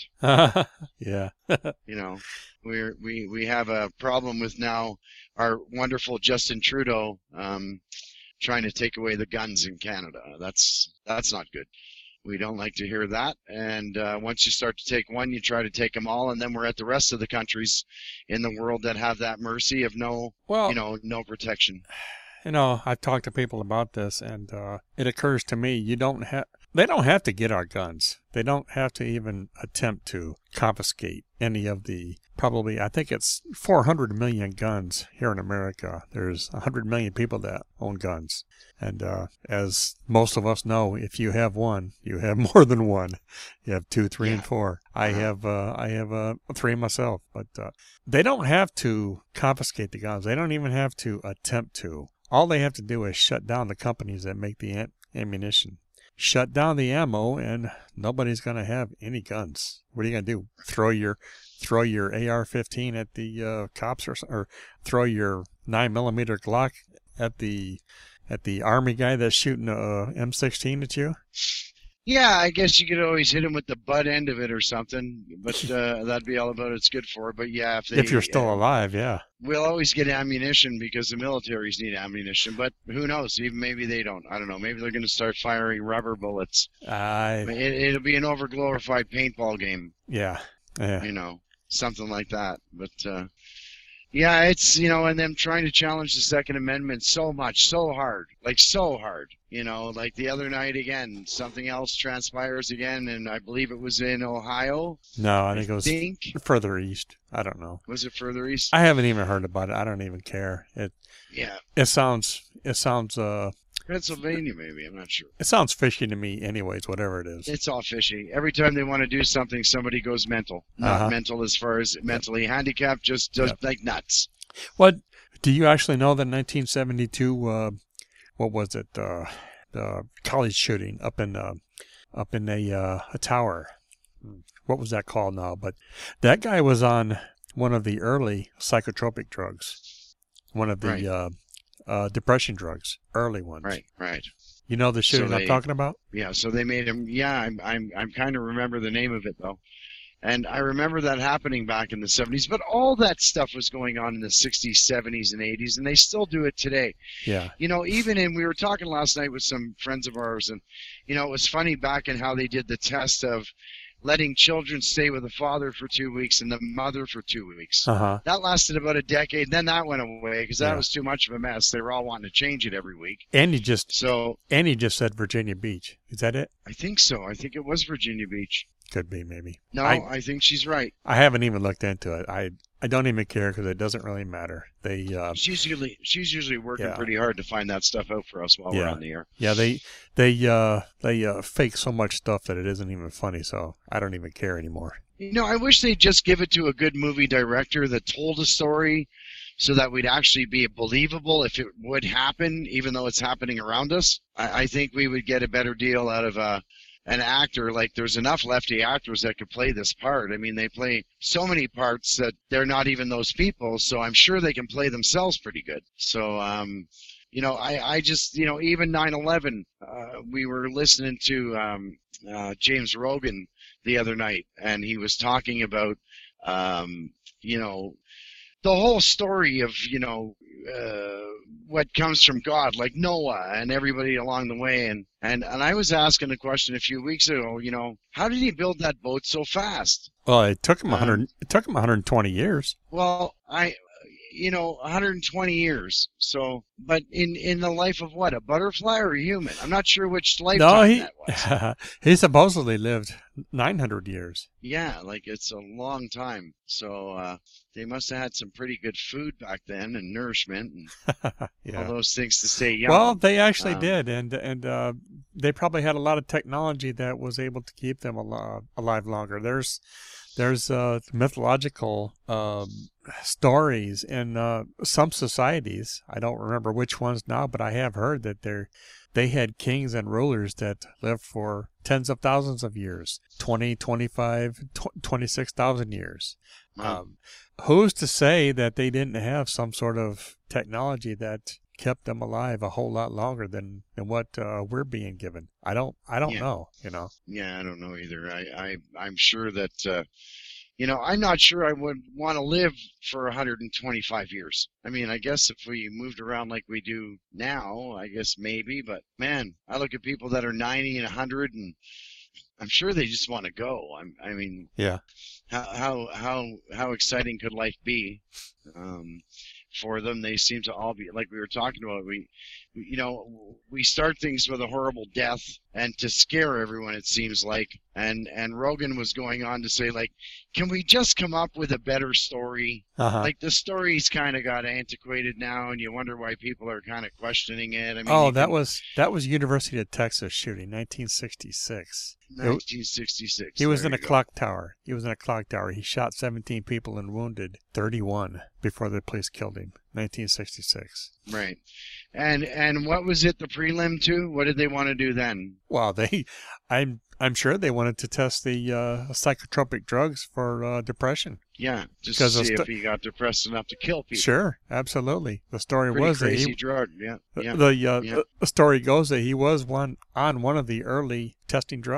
Yeah. You know, we're we we have a problem with now our wonderful Justin Trudeau um, trying to take away the guns in Canada. That's that's not good. We don't like to hear that. And uh, once you start to take one, you try to take them all, and then we're at the rest of the countries in the world that have that mercy of no, Well, you know, no protection. You know, I've talked to people about this, and uh, it occurs to me you don't have. They don't have to get our guns. They don't have to even attempt to confiscate any of the. Probably, I think it's four hundred million guns here in America. There's one hundred million people that own guns, and uh, as most of us know, if you have one, you have more than one. You have two, three, and Yeah. four. I Uh-huh. have, uh, I have uh, three myself, but uh, they don't have to confiscate the guns. They don't even have to attempt to. All they have to do is shut down the companies that make the am- ammunition. Shut down the ammo, and nobody's going to have any guns. What are you going to do? Throw your throw your A R fifteen at the uh, cops, or, or throw your nine millimeter Glock at the at the army guy that's shooting a M sixteen at you? Yeah, I guess you could always hit him with the butt end of it or something, but uh, that'd be all about it's good for. But yeah, if they, If you're still uh, alive, yeah. we'll always get ammunition because the militaries need ammunition. But who knows? Even maybe they don't. I don't know. Maybe they're going to start firing rubber bullets. I It, it'll be an overglorified paintball game. yeah yeah. You know, something like that. But uh, Yeah, it's, you know, and them trying to challenge the Second Amendment so much, so hard, like so hard. You know, like the other night again, something else transpires again, and I believe it was in Ohio. No, I I think it was think. further east. I don't know. Was it further east? I haven't even heard about it. I don't even care. It Yeah, it sounds it sounds uh Pennsylvania maybe. I'm not sure. it sounds fishy to me anyways, whatever it is. It's all fishy. Every time they want to do something, somebody goes mental. Not Uh-huh. mental as far as mentally handicapped, just does Yep. like nuts. What do you actually know that nineteen seventy-two uh what was it? Uh the college shooting up in uh up in a uh a tower. What was that called now? But that guy was on one of the early psychotropic drugs. One of the Right. uh uh depression drugs, early ones. Right, right. You know the shooting So I'm they- talking about? Yeah, so they made him. Yeah, I'm, I'm, I'm kind of remember the name of it though, and I remember that happening back in the seventies. But all that stuff was going on in the sixties, seventies, and eighties, and they still do it today. Yeah. You know, even in we were talking last night with some friends of ours, and you know, it was funny back in how they did the test of letting children stay with the father for two weeks and the mother for two weeks. Uh-huh. That lasted about a decade. Then that went away because that Yeah. was too much of a mess. They were all wanting to change it every week. And you just So and you just said Virginia Beach. Is that it? I think so. I think it was Virginia Beach. Could be, maybe. No, I- I, think she's right. I haven't even looked into it. I I don't even care because it doesn't really matter. They uh She's usually she's usually working Yeah. pretty hard to find that stuff out for us while we're Yeah. on the air. yeah they they uh they uh fake so much stuff that it isn't even funny. So I don't even care anymore. You know, I wish they'd just give it to a good movie director that told a story so that we'd actually be believable if it would happen, even though it's happening around us. I, I think we would get a better deal out of uh, an actor. Like, there's enough lefty actors that could play this part. I mean, they play so many parts that they're not even those people, so I'm sure they can play themselves pretty good. So, um, you know, I, I just, you know, even nine eleven, uh, we were listening to um, uh, James Rogan the other night, and he was talking about, um, you know, the whole story of, you know, uh, what comes from God, like Noah and everybody along the way. And, and, and I was asking a question a few weeks ago, you know, how did he build that boat so fast? Well, it took him Um, one hundred. It took him one hundred twenty years. Well, I, you know, one hundred twenty years. So, but in, in the life of what, a butterfly or a human? I'm not sure which lifetime No, he that was. he supposedly lived nine hundred years. Yeah, like it's a long time. So uh, they must have had some pretty good food back then and nourishment and all Yeah. those things to stay young. Well, they actually Um, did, and and uh, they probably had a lot of technology that was able to keep them alive, alive longer. There's there's uh, mythological um, stories in uh, some societies. I don't remember which ones now, but I have heard that they they had kings and rulers that lived for tens of thousands of years, twenty, twenty-five, tw- twenty-six thousand years. Wow. Um, who's to say that they didn't have some sort of technology that kept them alive a whole lot longer than, than what uh, we're being given? I don't I don't Yeah. know, you know. Yeah, I don't know either. I, I I'm sure that uh, you know, I'm not sure I would want to live for one hundred twenty-five years. I mean, I guess if we moved around like we do now, I guess maybe. But man, I look at people that are ninety and one hundred, and I'm sure they just want to go. I'm, I mean, Yeah. how how how how exciting could life be um, for them? They seem to all be like we were talking about. We, we, you know, we start things with a horrible death, and to scare everyone, it seems like. And and Rogan was going on to say, like, can we just come up with a better story? Uh-huh. Like, the story's kind of got antiquated now, and you wonder why people are kind of questioning it. I mean, oh, you that can- was that was University of Texas shooting, nineteen sixty-six. nineteen sixty-six. He was there in a you go. clock tower. He was in a clock tower. He shot seventeen people and wounded thirty-one before the police killed him. nineteen sixty-six. Right. And and what was it the prelim to? What did they want to do then? Well, they, I'm I'm sure they wanted to test the uh, psychotropic drugs for uh, depression. Yeah, just to Because of see stu- if he got depressed enough to kill people. Sure, absolutely. The story Pretty was that crazy he, drug. Yeah, yeah, the uh, yeah. the- the story goes that he was one on one of the early testing drugs.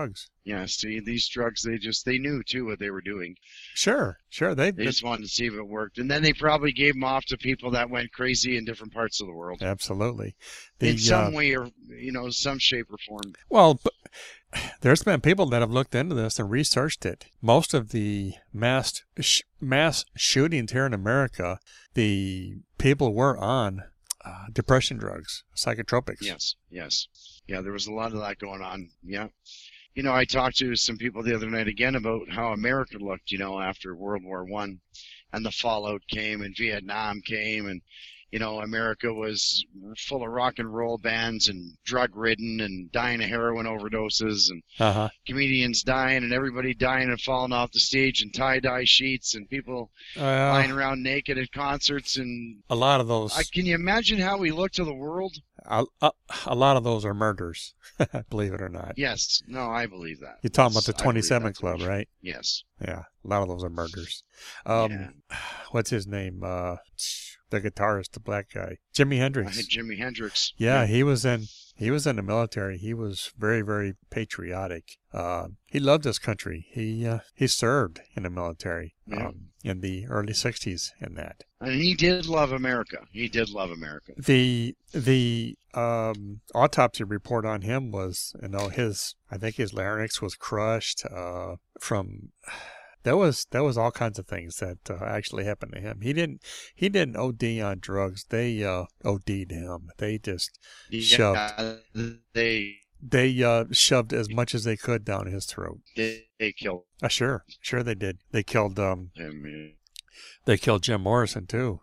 Yeah, see, these drugs, they just, they knew too what they were doing. Sure, sure. They, They just wanted to see if it worked. And then they probably gave them off to people that went crazy in different parts of the world. absolutely. The, In some uh, way or, you know, some shape or form. well, but there's been people that have looked into this and researched it. Most of the mass sh- mass shootings here in America, the people were on uh, depression drugs, psychotropics. Yes, yes. Yeah, there was a lot of that going on. Yeah. You know, I talked to some people the other night again about how America looked, you know, after World War One, and the fallout came, and Vietnam came, and you know, America was full of rock and roll bands and drug-ridden and dying of heroin overdoses and Uh-huh. comedians dying and everybody dying and falling off the stage and tie-dye sheets and people lying Uh, around naked at concerts. And a lot of those, I, can you imagine how we look to the world? a, a, a lot of those are murders, believe it or not. Yes. No, I believe that. You're talking about Yes, the I believe twenty-seven that to be Club, true. right? Yes. Yeah, a lot of those are murders. Um, Yeah. What's his name? Uh, the guitarist, the black guy, Jimi I Hendrix. had Jimi Hendrix. Yeah, he was in he was in the military. He was very, very patriotic. Uh, he loved his country. He uh, he served in the military Yeah. um, in the early sixties. In that And he did love America. He did love America. the the um, autopsy report on him was, you know, his I think his larynx was crushed uh, from. There was there was all kinds of things that uh, actually happened to him. He didn't he didn't O D on drugs. They uh, O D'd him. They just shoved Yeah, they they uh, shoved as much as they could down his throat. they, they killed Uh, sure, sure they did. They killed um him. Yeah. they killed Jim Morrison too.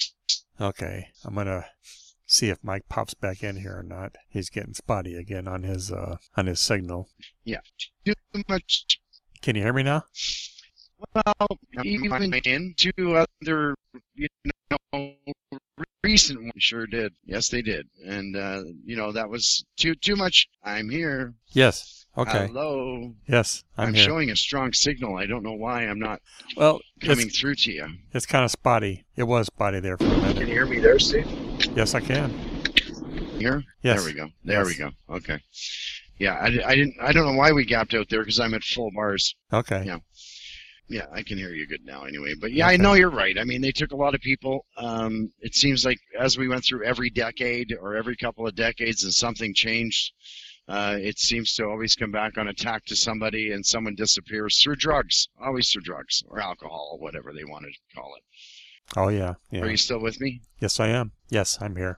Okay, I'm gonna see if Mike pops back in here or not. He's getting spotty again on his uh on his signal. Yeah, too much. Can you hear me now? Well, even in two other, you know, recent ones sure did. Yes, they did, and uh, you know that was too too much. I'm here. Yes. Okay. Hello. Yes, I'm, I'm here. showing a strong signal. I don't know why I'm not Well, coming it's, through to you. it's kind of spotty. It was spotty there for a Can minute. you hear me there, Steve? Yes, I can. Here? Yes. There we go. There Yes. we go. Okay. Yeah, I, I didn't. I don't know why we gapped out there because I'm at full bars. Okay. Yeah. Yeah, I can hear you good now anyway. But yeah, I Okay. know you're right. I mean, they took a lot of people. Um, it seems like as we went through every decade or every couple of decades and something changed, uh, it seems to always come back on attack to somebody and someone disappears through drugs, always through drugs or alcohol, whatever they want to call it. Oh yeah. Yeah. Are you still with me? Yes, I am. Yes, I'm here.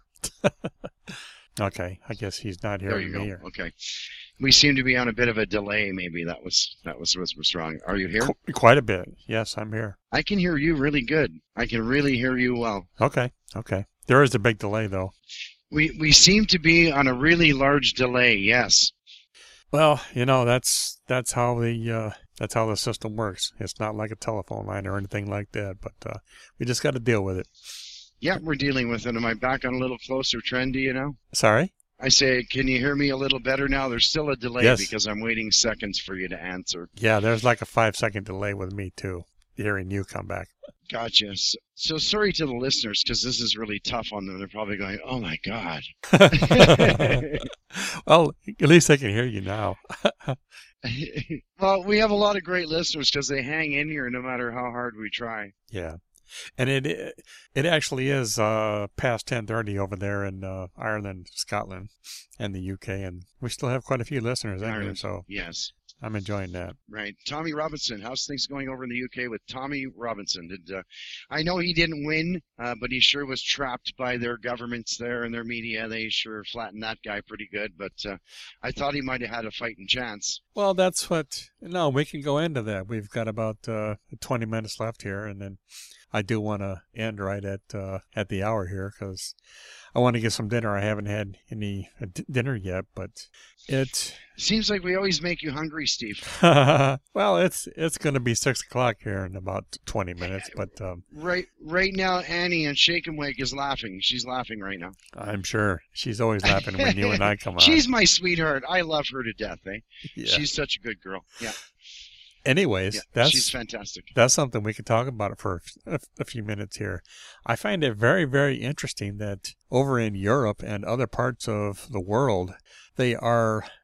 Okay. I guess he's not There hearing you me. go. Or... Okay. We seem to be on a bit of a delay. Maybe that was that was what was wrong. Are you here? Qu- Quite a bit. Yes, I'm here. I can hear you really good. I can really hear you well. Okay. Okay. There is a big delay though. We we seem to be on a really large delay. Yes. Well, you know, that's that's how the uh, that's how the system works. It's not like a telephone line or anything like that, but uh, we just got to deal with it. Yeah, we're dealing with it. Am I back on a little closer trend? Do you know? Sorry? I say, can you hear me a little better now? There's still a delay Yes. because I'm waiting seconds for you to answer. Yeah, there's like a five second delay with me too, hearing you come back. Gotcha. So, so sorry to the listeners because this is really tough on them. They're probably going, "Oh my God." Well, at least they can hear you now. Well, we have a lot of great listeners because they hang in here no matter how hard we try. Yeah, and it it actually is uh, past ten thirty over there in uh, Ireland, Scotland, and the U K, and we still have quite a few listeners in here. Ireland. So Yes. I'm enjoying that. Right. Tommy Robinson. How's things going over in the U K with Tommy Robinson? Did uh, I know he didn't win, uh, but he sure was trapped by their governments there and their media. They sure flattened that guy pretty good, but uh, I thought he might have had a fighting chance. Well, that's what. No, we can go into that. We've got about uh, twenty minutes left here, and then I do want to end right at uh, at the hour here because I want to get some dinner. I haven't had any uh, d- dinner yet, but it. Seems like we always make you hungry, Steve. Well, it's it's going to be six o'clock here in about twenty minutes, but um, Right, right now, Annie and Shake and Wake is laughing. She's laughing right now. I'm sure she's always laughing when you and I come on. She's my sweetheart. I love her to death. Eh? Yeah. She's such a good girl. Yeah. Anyways, Yeah, that's she's fantastic. that's something we could talk about for a, a few minutes here. I find it very, very interesting that over in Europe and other parts of the world, they are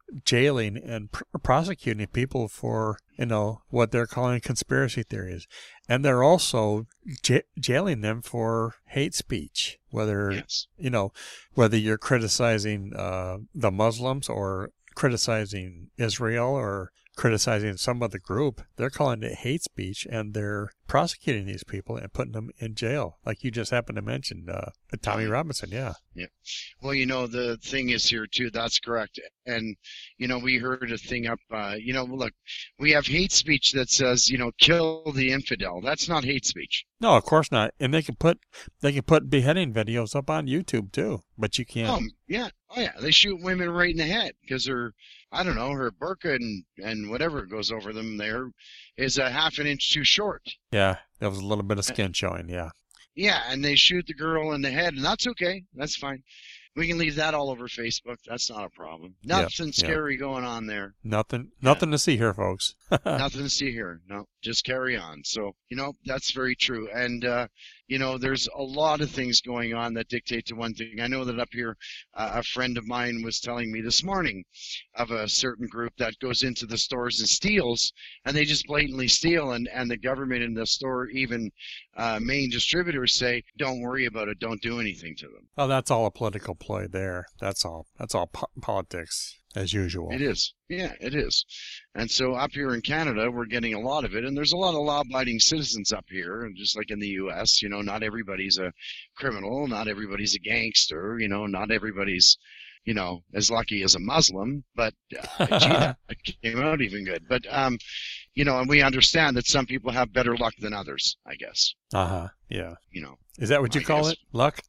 jailing and pr- prosecuting people for, you know, what they're calling conspiracy theories. And they're also j- jailing them for hate speech, whether, Yes. you know, whether you're criticizing uh, the Muslims or criticizing Israel or criticizing some other group. They're calling it hate speech, and they're prosecuting these people and putting them in jail, like you just happened to mention, uh, Tommy Robinson. Yeah. Yeah. Well, you know, the thing is here too, that's correct. And, you know, we heard a thing up, uh, you know, look, we have hate speech that says, you know, kill the infidel. That's not hate speech. No, of course not. And they can put they can put beheading videos up on YouTube too, but you can't. Oh, yeah. Oh, yeah. They shoot women right in the head because they're, I don't know, her burqa and, and whatever goes over them there is a half an inch too short. Yeah, there was a little bit of skin showing, yeah. Yeah, and they shoot the girl in the head, and that's okay. That's fine. We can leave that all over Facebook. That's not a problem. Nothing yep, scary yep. going on there. Nothing nothing yeah. to see here, folks. Nothing to see here. No, just carry on. So, you know, that's very true. And, uh, you know, there's a lot of things going on that dictate to one thing. I know that up here, uh, a friend of mine was telling me this morning of a certain group that goes into the stores and steals, and they just blatantly steal, and, and the government in the store, even uh, main distributors say, don't worry about it, don't do anything to them. Oh, that's all a political ploy there. That's all. That's all po- politics. As usual. It is. Yeah, it is. And so up here in Canada, we're getting a lot of it. And there's a lot of law-abiding citizens up here. And just like in the U S, you know, not everybody's a criminal. Not everybody's a gangster. You know, not everybody's, you know, as lucky as a Muslim. But, uh, gee, that came out even good. But, um, you know, and we understand that some people have better luck than others, I guess. Uh-huh. Yeah. You know. Is that what you I call guess. it? Luck?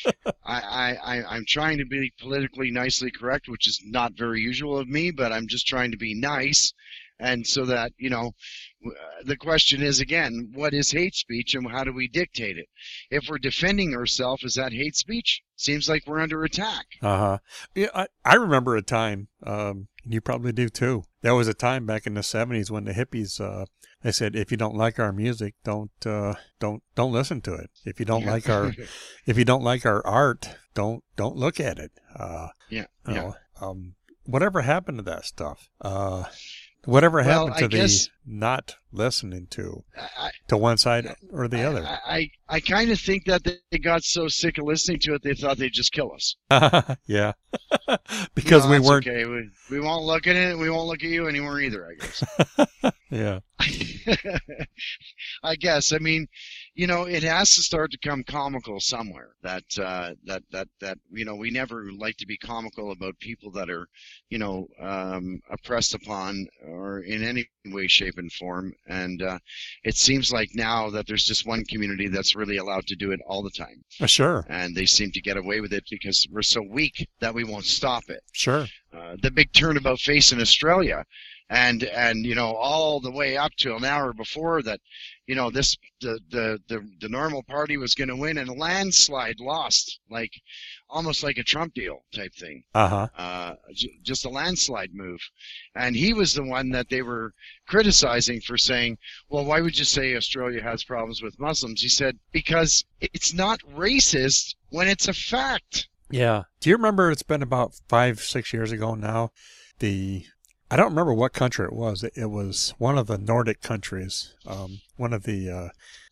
I, I, I, I'm trying to be politically nicely correct, which is not very usual of me, but I'm just trying to be nice. And so that, you know, the question is, again, what is hate speech and how do we dictate it? If we're defending ourselves, is that hate speech? Seems like we're under attack. Uh-huh. Yeah, I, I remember a time, um, you probably do too. There was a time back in the seventies when the hippies, uh, they said, if you don't like our music, don't, uh, don't, don't listen to it. If you don't yeah. like our, if you don't like our art, don't, don't look at it. Uh, yeah. You yeah. know, um, whatever happened to that stuff? Uh, Whatever well, happened to I guess, the not listening to I, to one side or the I, other? I, I, I kind of think that they got so sick of listening to it, they thought they'd just kill us. Yeah, because no, we weren't. Okay, we, we won't look at it. We won't look at you anymore either, I guess. Yeah. I guess. I mean, you know, it has to start to come comical somewhere. That uh, that that that you know, we never like to be comical about people that are, you know, um, oppressed upon or in any way, shape, and form. And uh, it seems like now that there's just one community that's really allowed to do it all the time. Uh, sure. And they seem to get away with it because we're so weak that we won't stop it. Sure. Uh, the big turnabout face in Australia. And, and, you know, all the way up to an hour before that, you know, this, the, the, the, the normal party was going to win, and a landslide lost, like, almost like a Trump deal type thing. Uh-huh. Uh, j- just a landslide move. And he was the one that they were criticizing for saying, well, why would you say Australia has problems with Muslims? He said, because it's not racist when it's a fact. Yeah. Do you remember, it's been about five, six years ago now, the... I don't remember what country it was. It was one of the Nordic countries. Um, one of the, uh,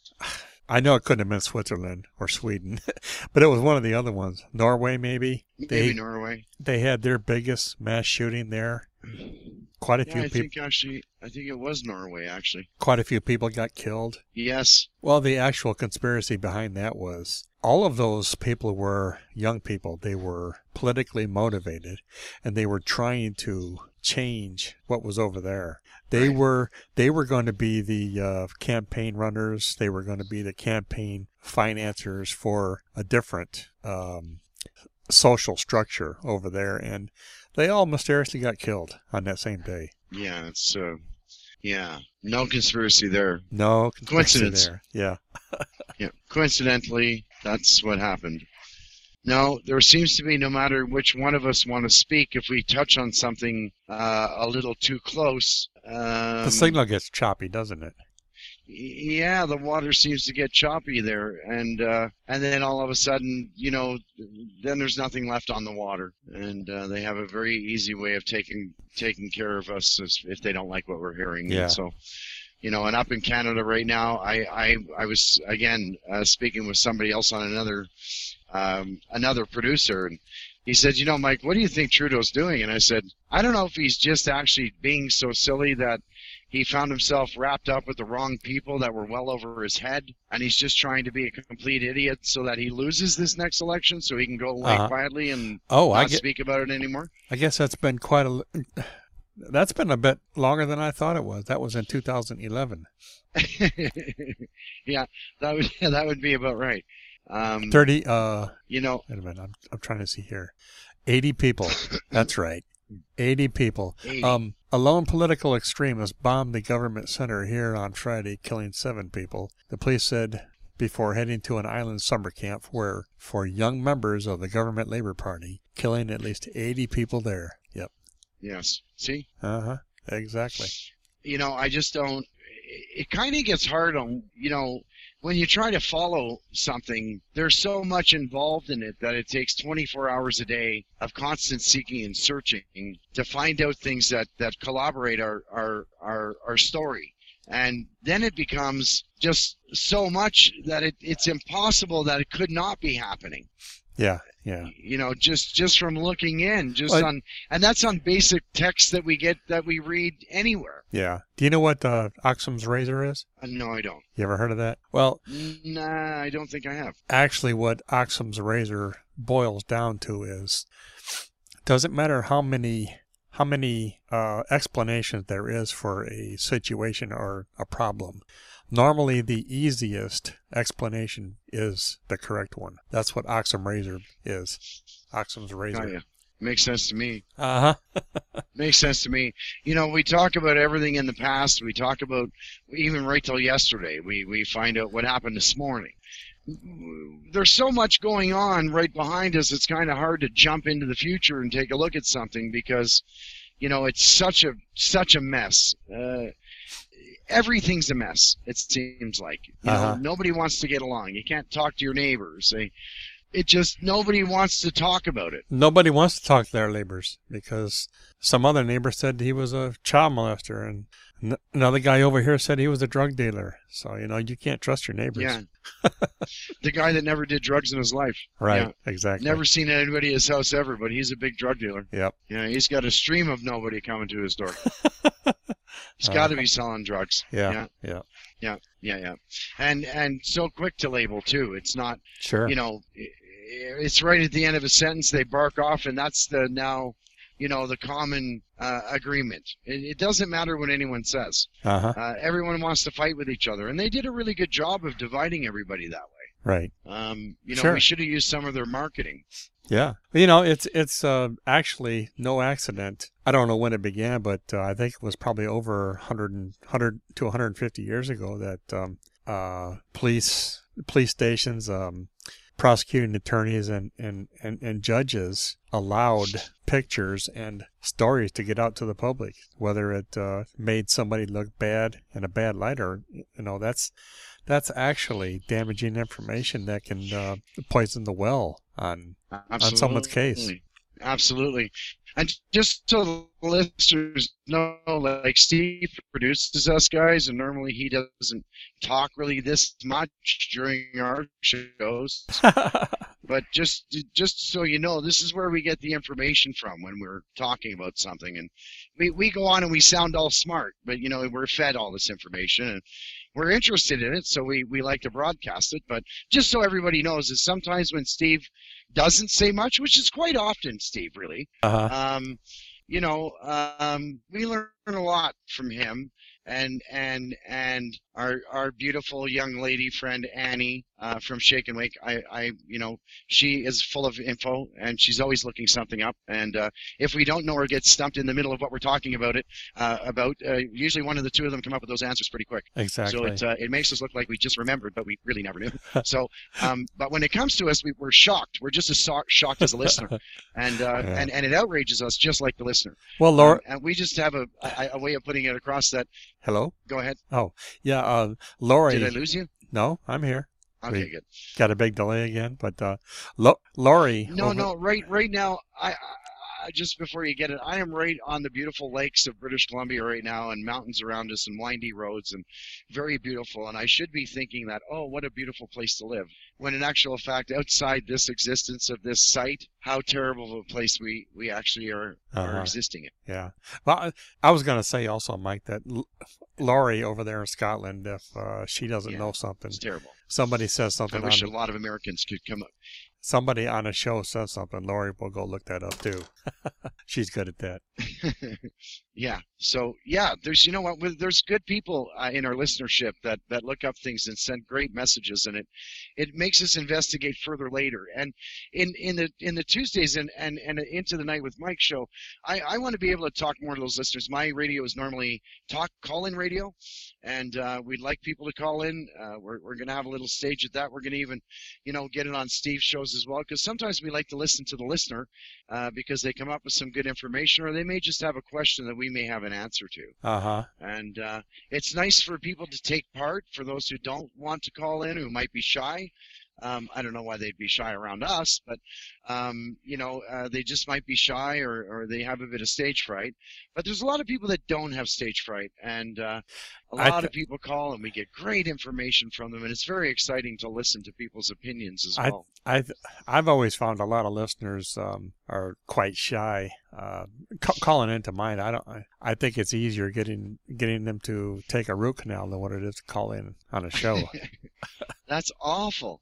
I know it couldn't have been Switzerland or Sweden, but it was one of the other ones. Norway, maybe. Maybe they, Norway. They had their biggest mass shooting there. Quite a yeah, few I people. think actually, I think it was Norway, actually. Quite a few people got killed. Yes. Well, the actual conspiracy behind that was all of those people were young people. They were politically motivated, and they were trying to change what was over there. They right. were they were going to be the uh, campaign runners. They were going to be the campaign financiers for a different um, social structure over there, and they all mysteriously got killed on that same day. Yeah, it's uh, yeah, no conspiracy there. No conspiracy coincidence there. Yeah. Yeah, coincidentally, that's what happened. No, there seems to be, no matter which one of us want to speak, if we touch on something uh, a little too close... Um, the signal gets choppy, doesn't it? Yeah, the water seems to get choppy there, and uh, and then all of a sudden, you know, then there's nothing left on the water, and uh, they have a very easy way of taking taking care of us if they don't like what we're hearing. Yeah. And so, you know, and up in Canada right now, I I, I was again uh, speaking with somebody else on another um, another producer, and he said, you know, Mike, what do you think Trudeau's doing? And I said, I don't know if he's just actually being so silly that he found himself wrapped up with the wrong people that were well over his head, and he's just trying to be a complete idiot so that he loses this next election so he can go away Uh-huh. quietly and Oh, I not get. speak about it anymore. I guess that's been quite a. That's been a bit longer than I thought it was. That was in two thousand eleven. Yeah, that would that would be about right. Um, Thirty. Uh, you know, wait a minute. I'm I'm trying to see here. Eighty people. That's right. Eighty people. eighty. Um, a lone political extremist bombed the government center here on Friday, killing seven people. The police said before heading to an island summer camp where for young members of the government Labor Party, killing at least eighty people there. Yep. Yes. See? Uh huh. Exactly. You know, I just don't. It kind of gets hard on, you know, when you try to follow something, there's so much involved in it that it takes twenty-four hours a day of constant seeking and searching to find out things that, that corroborate our, our, our, our story. And then it becomes just so much that it, it's impossible that it could not be happening. Yeah. Yeah. You know, just just from looking in, just Well, on, and that's on basic text that we get, that we read anywhere. Yeah. Do you know what uh, Occam's razor is? Uh, no, I don't. You ever heard of that? Well, Nah, I don't think I have. actually, what Occam's razor boils down to is, doesn't matter how many how many uh, explanations there is for a situation or a problem. Normally, the easiest explanation is the correct one. That's what Occam's razor is. Occam's Oh, razor. yeah. Makes sense to me. Uh huh. Makes sense to me. You know, we talk about everything in the past. We talk about even right till yesterday. We we find out what happened this morning. There's so much going on right behind us. It's kind of hard to jump into the future and take a look at something because, you know, it's such a such a mess. Uh, everything's a mess. It seems like. You Uh-huh. know, nobody wants to get along. You can't talk to your neighbors. They, it just nobody wants to talk about it. Nobody wants to talk to their neighbors because some other neighbor said he was a child molester, and n- another guy over here said he was a drug dealer. So, you know, you can't trust your neighbors. Yeah. The guy that never did drugs in his life. Right. Yeah. Exactly. Never seen anybody at his house ever, but he's a big drug dealer. Yep. Yeah, he's got a stream of nobody coming to his door. He's got to be selling drugs. Yeah. Yeah. Yeah. Yeah. Yeah. Yeah. And and so quick to label too. It's not, Sure. you know, i- it's right at the end of a sentence they bark off, and that's the now, you know, the common uh, agreement. It, it doesn't matter what anyone says. Uh-huh. Uh, everyone wants to fight with each other, and they did a really good job of dividing everybody that way. Right. Um, you know, Sure. we should have used some of their marketing. Yeah. You know, it's it's uh, actually no accident. I don't know when it began, but uh, I think it was probably over one hundred, and, one hundred to one hundred fifty years ago that um, uh, police police stations, um, prosecuting attorneys, and, and, and, and judges allowed pictures and stories to get out to the public, whether it uh, made somebody look bad in a bad light or, you know, that's that's actually damaging information that can uh, poison the well on Absolutely. someone's case. Absolutely. And just so the listeners know, like Steve produces us guys, and normally he doesn't talk really this much during our shows. But just just so you know, this is where we get the information from when we're talking about something. And we, we go on and we sound all smart, but, you know, we're fed all this information. And we're interested in it, so we, we like to broadcast it. But just so everybody knows, is sometimes when Steve doesn't say much, which is quite often, Steve, really, Uh-huh. um, you know, um, we learn a lot from him. And and and our our beautiful young lady friend Annie uh, from Shake and Wake, I, I you know, she is full of info, and she's always looking something up. And uh, if we don't know or get stumped in the middle of what we're talking about it uh, about, uh, usually one of the two of them come up with those answers pretty quick. Exactly. So it uh, it makes us look like we just remembered, but we really never knew. So, um, but when it comes to us, we, we're shocked. We're just as so- shocked as a listener, and uh, Yeah. and and it outrages us just like the listener. Well, Laura, Um, and we just have a, a a way of putting it across that. hello? Go ahead. Oh, yeah, uh, Lori. Did I lose you? No, I'm here. Okay, We good. got a big delay again, but uh, Lo- Lori. No, over- no, right, right now, I, I, I just before you get it, I am right on the beautiful lakes of British Columbia right now, and mountains around us, and windy roads, and very beautiful. And I should be thinking that, oh, what a beautiful place to live. When in actual fact, outside this existence of this site, how terrible of a place we we actually are are Uh-huh. existing in. Yeah. Well, I, I was going to say also, Mike, that L- Lori over there in Scotland, if uh, she doesn't Yeah, know something, It's terrible. somebody says I something wish on a lot of Americans could come up. somebody on a show says something, Lori will go look that up too. She's good at that. Yeah. So yeah, there's you know what, with- there's good people uh, in our listenership that that look up things and send great messages, and it it makes us investigate further later. And in in the in the Tuesdays and and and into the Night with Mike show, I I want to be able to talk more to those listeners. My radio is normally talk call-in radio, and uh, we'd like people to call in. Uh, we're we're gonna have a little stage at that. We're gonna even, you know, get it on Steve's shows as well, because sometimes we like to listen to the listener uh, because they come up with some good information, or they may just have a question that we may have an answer to. Uh huh. And uh, it's nice for people to take part, for those who don't want to call in, who might be shy. Um, I don't know why they'd be shy around us, but, um, you know, uh, they just might be shy, or, or they have a bit of stage fright. But there's a lot of people that don't have stage fright, and uh, a I lot th- of people call, and we get great information from them, and it's very exciting to listen to people's opinions as I well. I I've always found a lot of listeners um, are quite shy uh, ca- calling into mine. I don't. I, I think it's easier getting getting them to take a root canal than what it is to call in on a show. That's awful.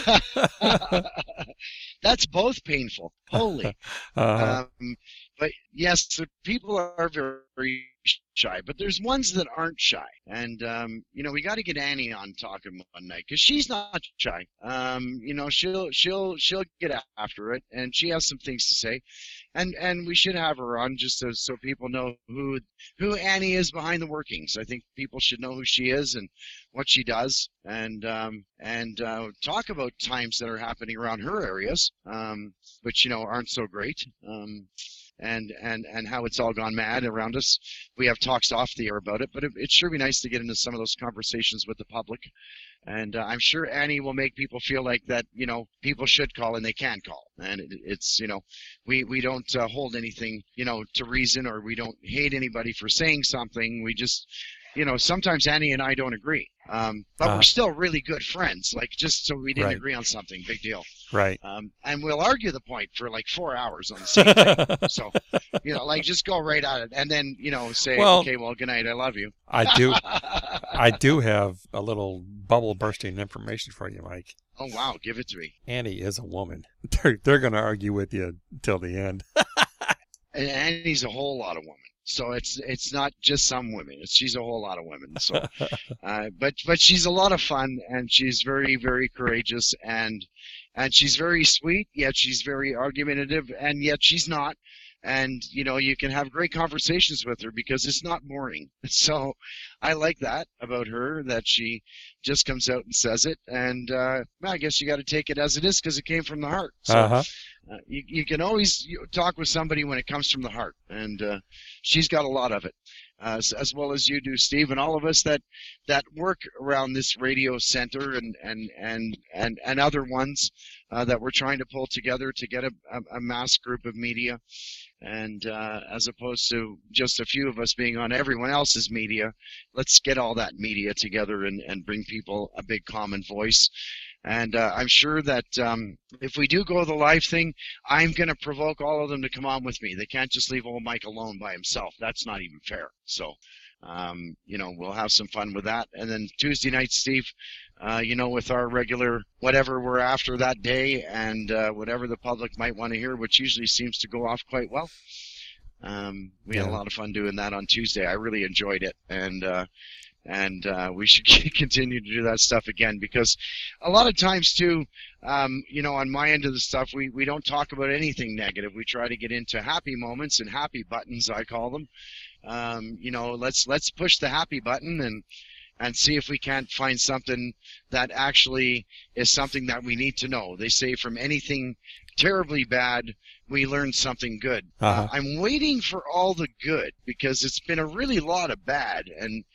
That's both painful. Holy. uh, Um, but yes, the people are very shy, but there's ones that aren't shy. And, um, you know, we got to get Annie on talking one night, because she's not shy. Um, you know, she'll, she'll, she'll get after it, and she has some things to say. And, and we should have her on just so, so people know who, who Annie is behind the workings. I think people should know who she is and what she does, and, um, and, uh, talk about times that are happening around her areas, um, which, you know, aren't so great. Um, and, and, and how it's all gone mad around us. We have talks off the air about it, but it, it'd sure be nice to get into some of those conversations with the public. And uh, I'm sure Annie will make people feel like that, you know, people should call and they can call. And it, it's, you know, we, we don't uh, hold anything, you know, to reason, or we don't hate anybody for saying something. We just, you know, sometimes Annie and I don't agree. Um, but Uh-huh. we're still really good friends. Like, just so we didn't Right. agree on something, big deal. right. Um, and we'll argue the point for like four hours on the same thing. So, you know, like, just go right at it, and then, you know, say, Well- okay, well, good night, I love you. I do. I do have a little bubble bursting information for you, Mike. Oh, wow, give it to me. Annie is a woman. They're they're going to argue with you till the end. And Annie's a whole lot of women. So it's it's not just some women. It's, she's a whole lot of women. So, uh, but but she's a lot of fun, and she's very very courageous, and and she's very sweet. Yet she's very argumentative, and yet she's not. And you know, you can have great conversations with her because it's not boring. So I like that about her, that she just comes out and says it. And uh, well, I guess you got to take it as it is, because it came from the heart. So. Uh huh. Uh, you, you can always you talk with somebody when it comes from the heart, and uh, she's got a lot of it, uh, as, as well as you do, Steve, and all of us that that work around this radio center, and and and and, and other ones uh, that we're trying to pull together to get a, a, a mass group of media, and uh, as opposed to just a few of us being on everyone else's media, let's get all that media together and, and bring people a big common voice. And uh, I'm sure that um, if we do go the live thing, I'm going to provoke all of them to come on with me. They can't just leave old Mike alone by himself. That's not even fair. So, um, you know, we'll have some fun with that. And then Tuesday night, Steve, uh, you know, with our regular whatever we're after that day, and uh, whatever the public might want to hear, which usually seems to go off quite well. Um, we had a Yeah. lot of fun doing that on Tuesday. I really enjoyed it. And, uh, and uh, we should continue to do that stuff again, because a lot of times too, um, you know, on my end of the stuff, we, we don't talk about anything negative. We try to get into happy moments and happy buttons, I call them. Um, you know, let's let's push the happy button and and see if we can't find something that actually is something that we need to know. They say from anything terribly bad, we learn something good. Uh-huh. Uh, I'm waiting for all the good, because it's been a really lot of bad, and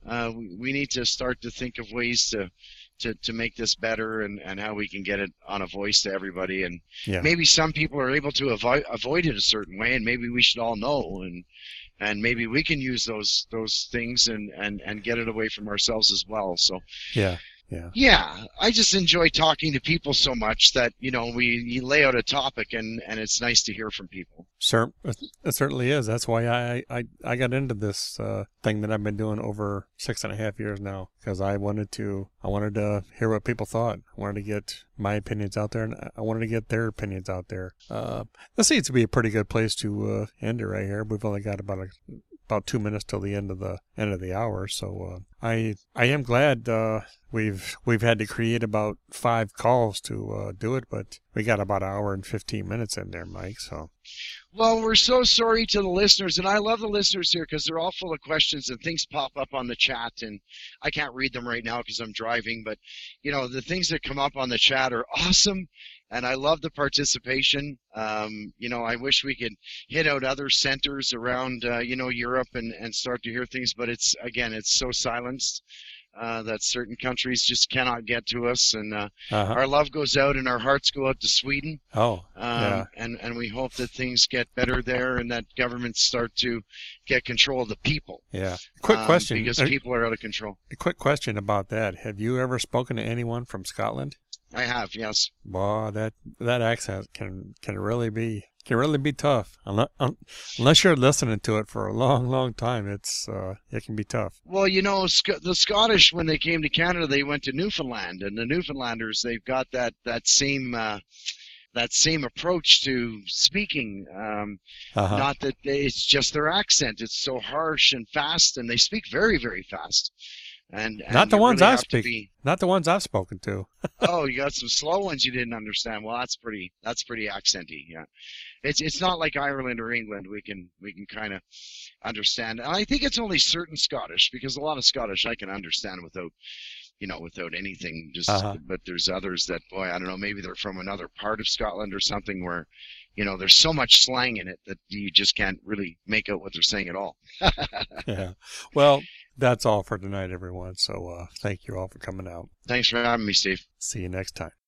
uh, we, we need to start to think of ways to to, to make this better, and, and how we can get it on a voice to everybody. And Yeah. maybe some people are able to avoid avoid it a certain way, and maybe we should all know, and and maybe we can use those those things and, and, and get it away from ourselves as well. So Yeah. Yeah. yeah, I just enjoy talking to people so much that, you know, we you lay out a topic, and, and it's nice to hear from people. Sure, it certainly is. That's why I, I, I got into this uh, thing that I've been doing over six and a half years now, because I wanted to I wanted to hear what people thought. I wanted to get my opinions out there, and I wanted to get their opinions out there. Uh, this seems to be a pretty good place to uh, end it right here. We've only got about a about two minutes till the end of the end of the hour, so uh, I I am glad uh, we've we've had to create about five calls to uh, do it, but we got about an hour and fifteen minutes in there, Mike. So. Well, we're so sorry to the listeners, and I love the listeners here because they're all full of questions and things pop up on the chat, and I can't read them right now because I'm driving, but, you know, the things that come up on the chat are awesome, and I love the participation. Um, you know, I wish we could hit out other centers around, uh, you know, Europe and, and start to hear things, but it's, again, it's so silenced. Uh, that certain countries just cannot get to us, and uh, Uh-huh. our love goes out and our hearts go out to Sweden. Oh, Um, yeah. and, and we hope that things get better there, and that governments start to get control of the people. Yeah. Quick um, question. Because A, people are out of control. a quick question about that. Have you ever spoken to anyone from Scotland? I have, yes. Boy, that that accent can can really be can really be tough. Unless, unless you're listening to it for a long, long time, it's uh, it can be tough. Well, you know, Sc- the Scottish, when they came to Canada, they went to Newfoundland, and the Newfoundlanders, they've got that that same uh, that same approach to speaking. Um, Uh-huh. Not that they, it's just their accent; it's so harsh and fast, and they speak very, very fast. And, and Not the you ones really I've have to speak. be- Not the ones I've spoken to. Oh, you got some slow ones you didn't understand. Well, that's pretty. That's pretty accenty. Yeah, it's it's not like Ireland or England. We can we can kind of understand. And I think it's only certain Scottish, because a lot of Scottish I can understand without, you know, without anything. Just Uh-huh. but there's others that, boy, I don't know. Maybe they're from another part of Scotland or something where, you know, there's so much slang in it that you just can't really make out what they're saying at all. Yeah. Well, that's all for tonight, everyone. So uh, thank you all for coming out. Thanks for having me, Steve. See you next time.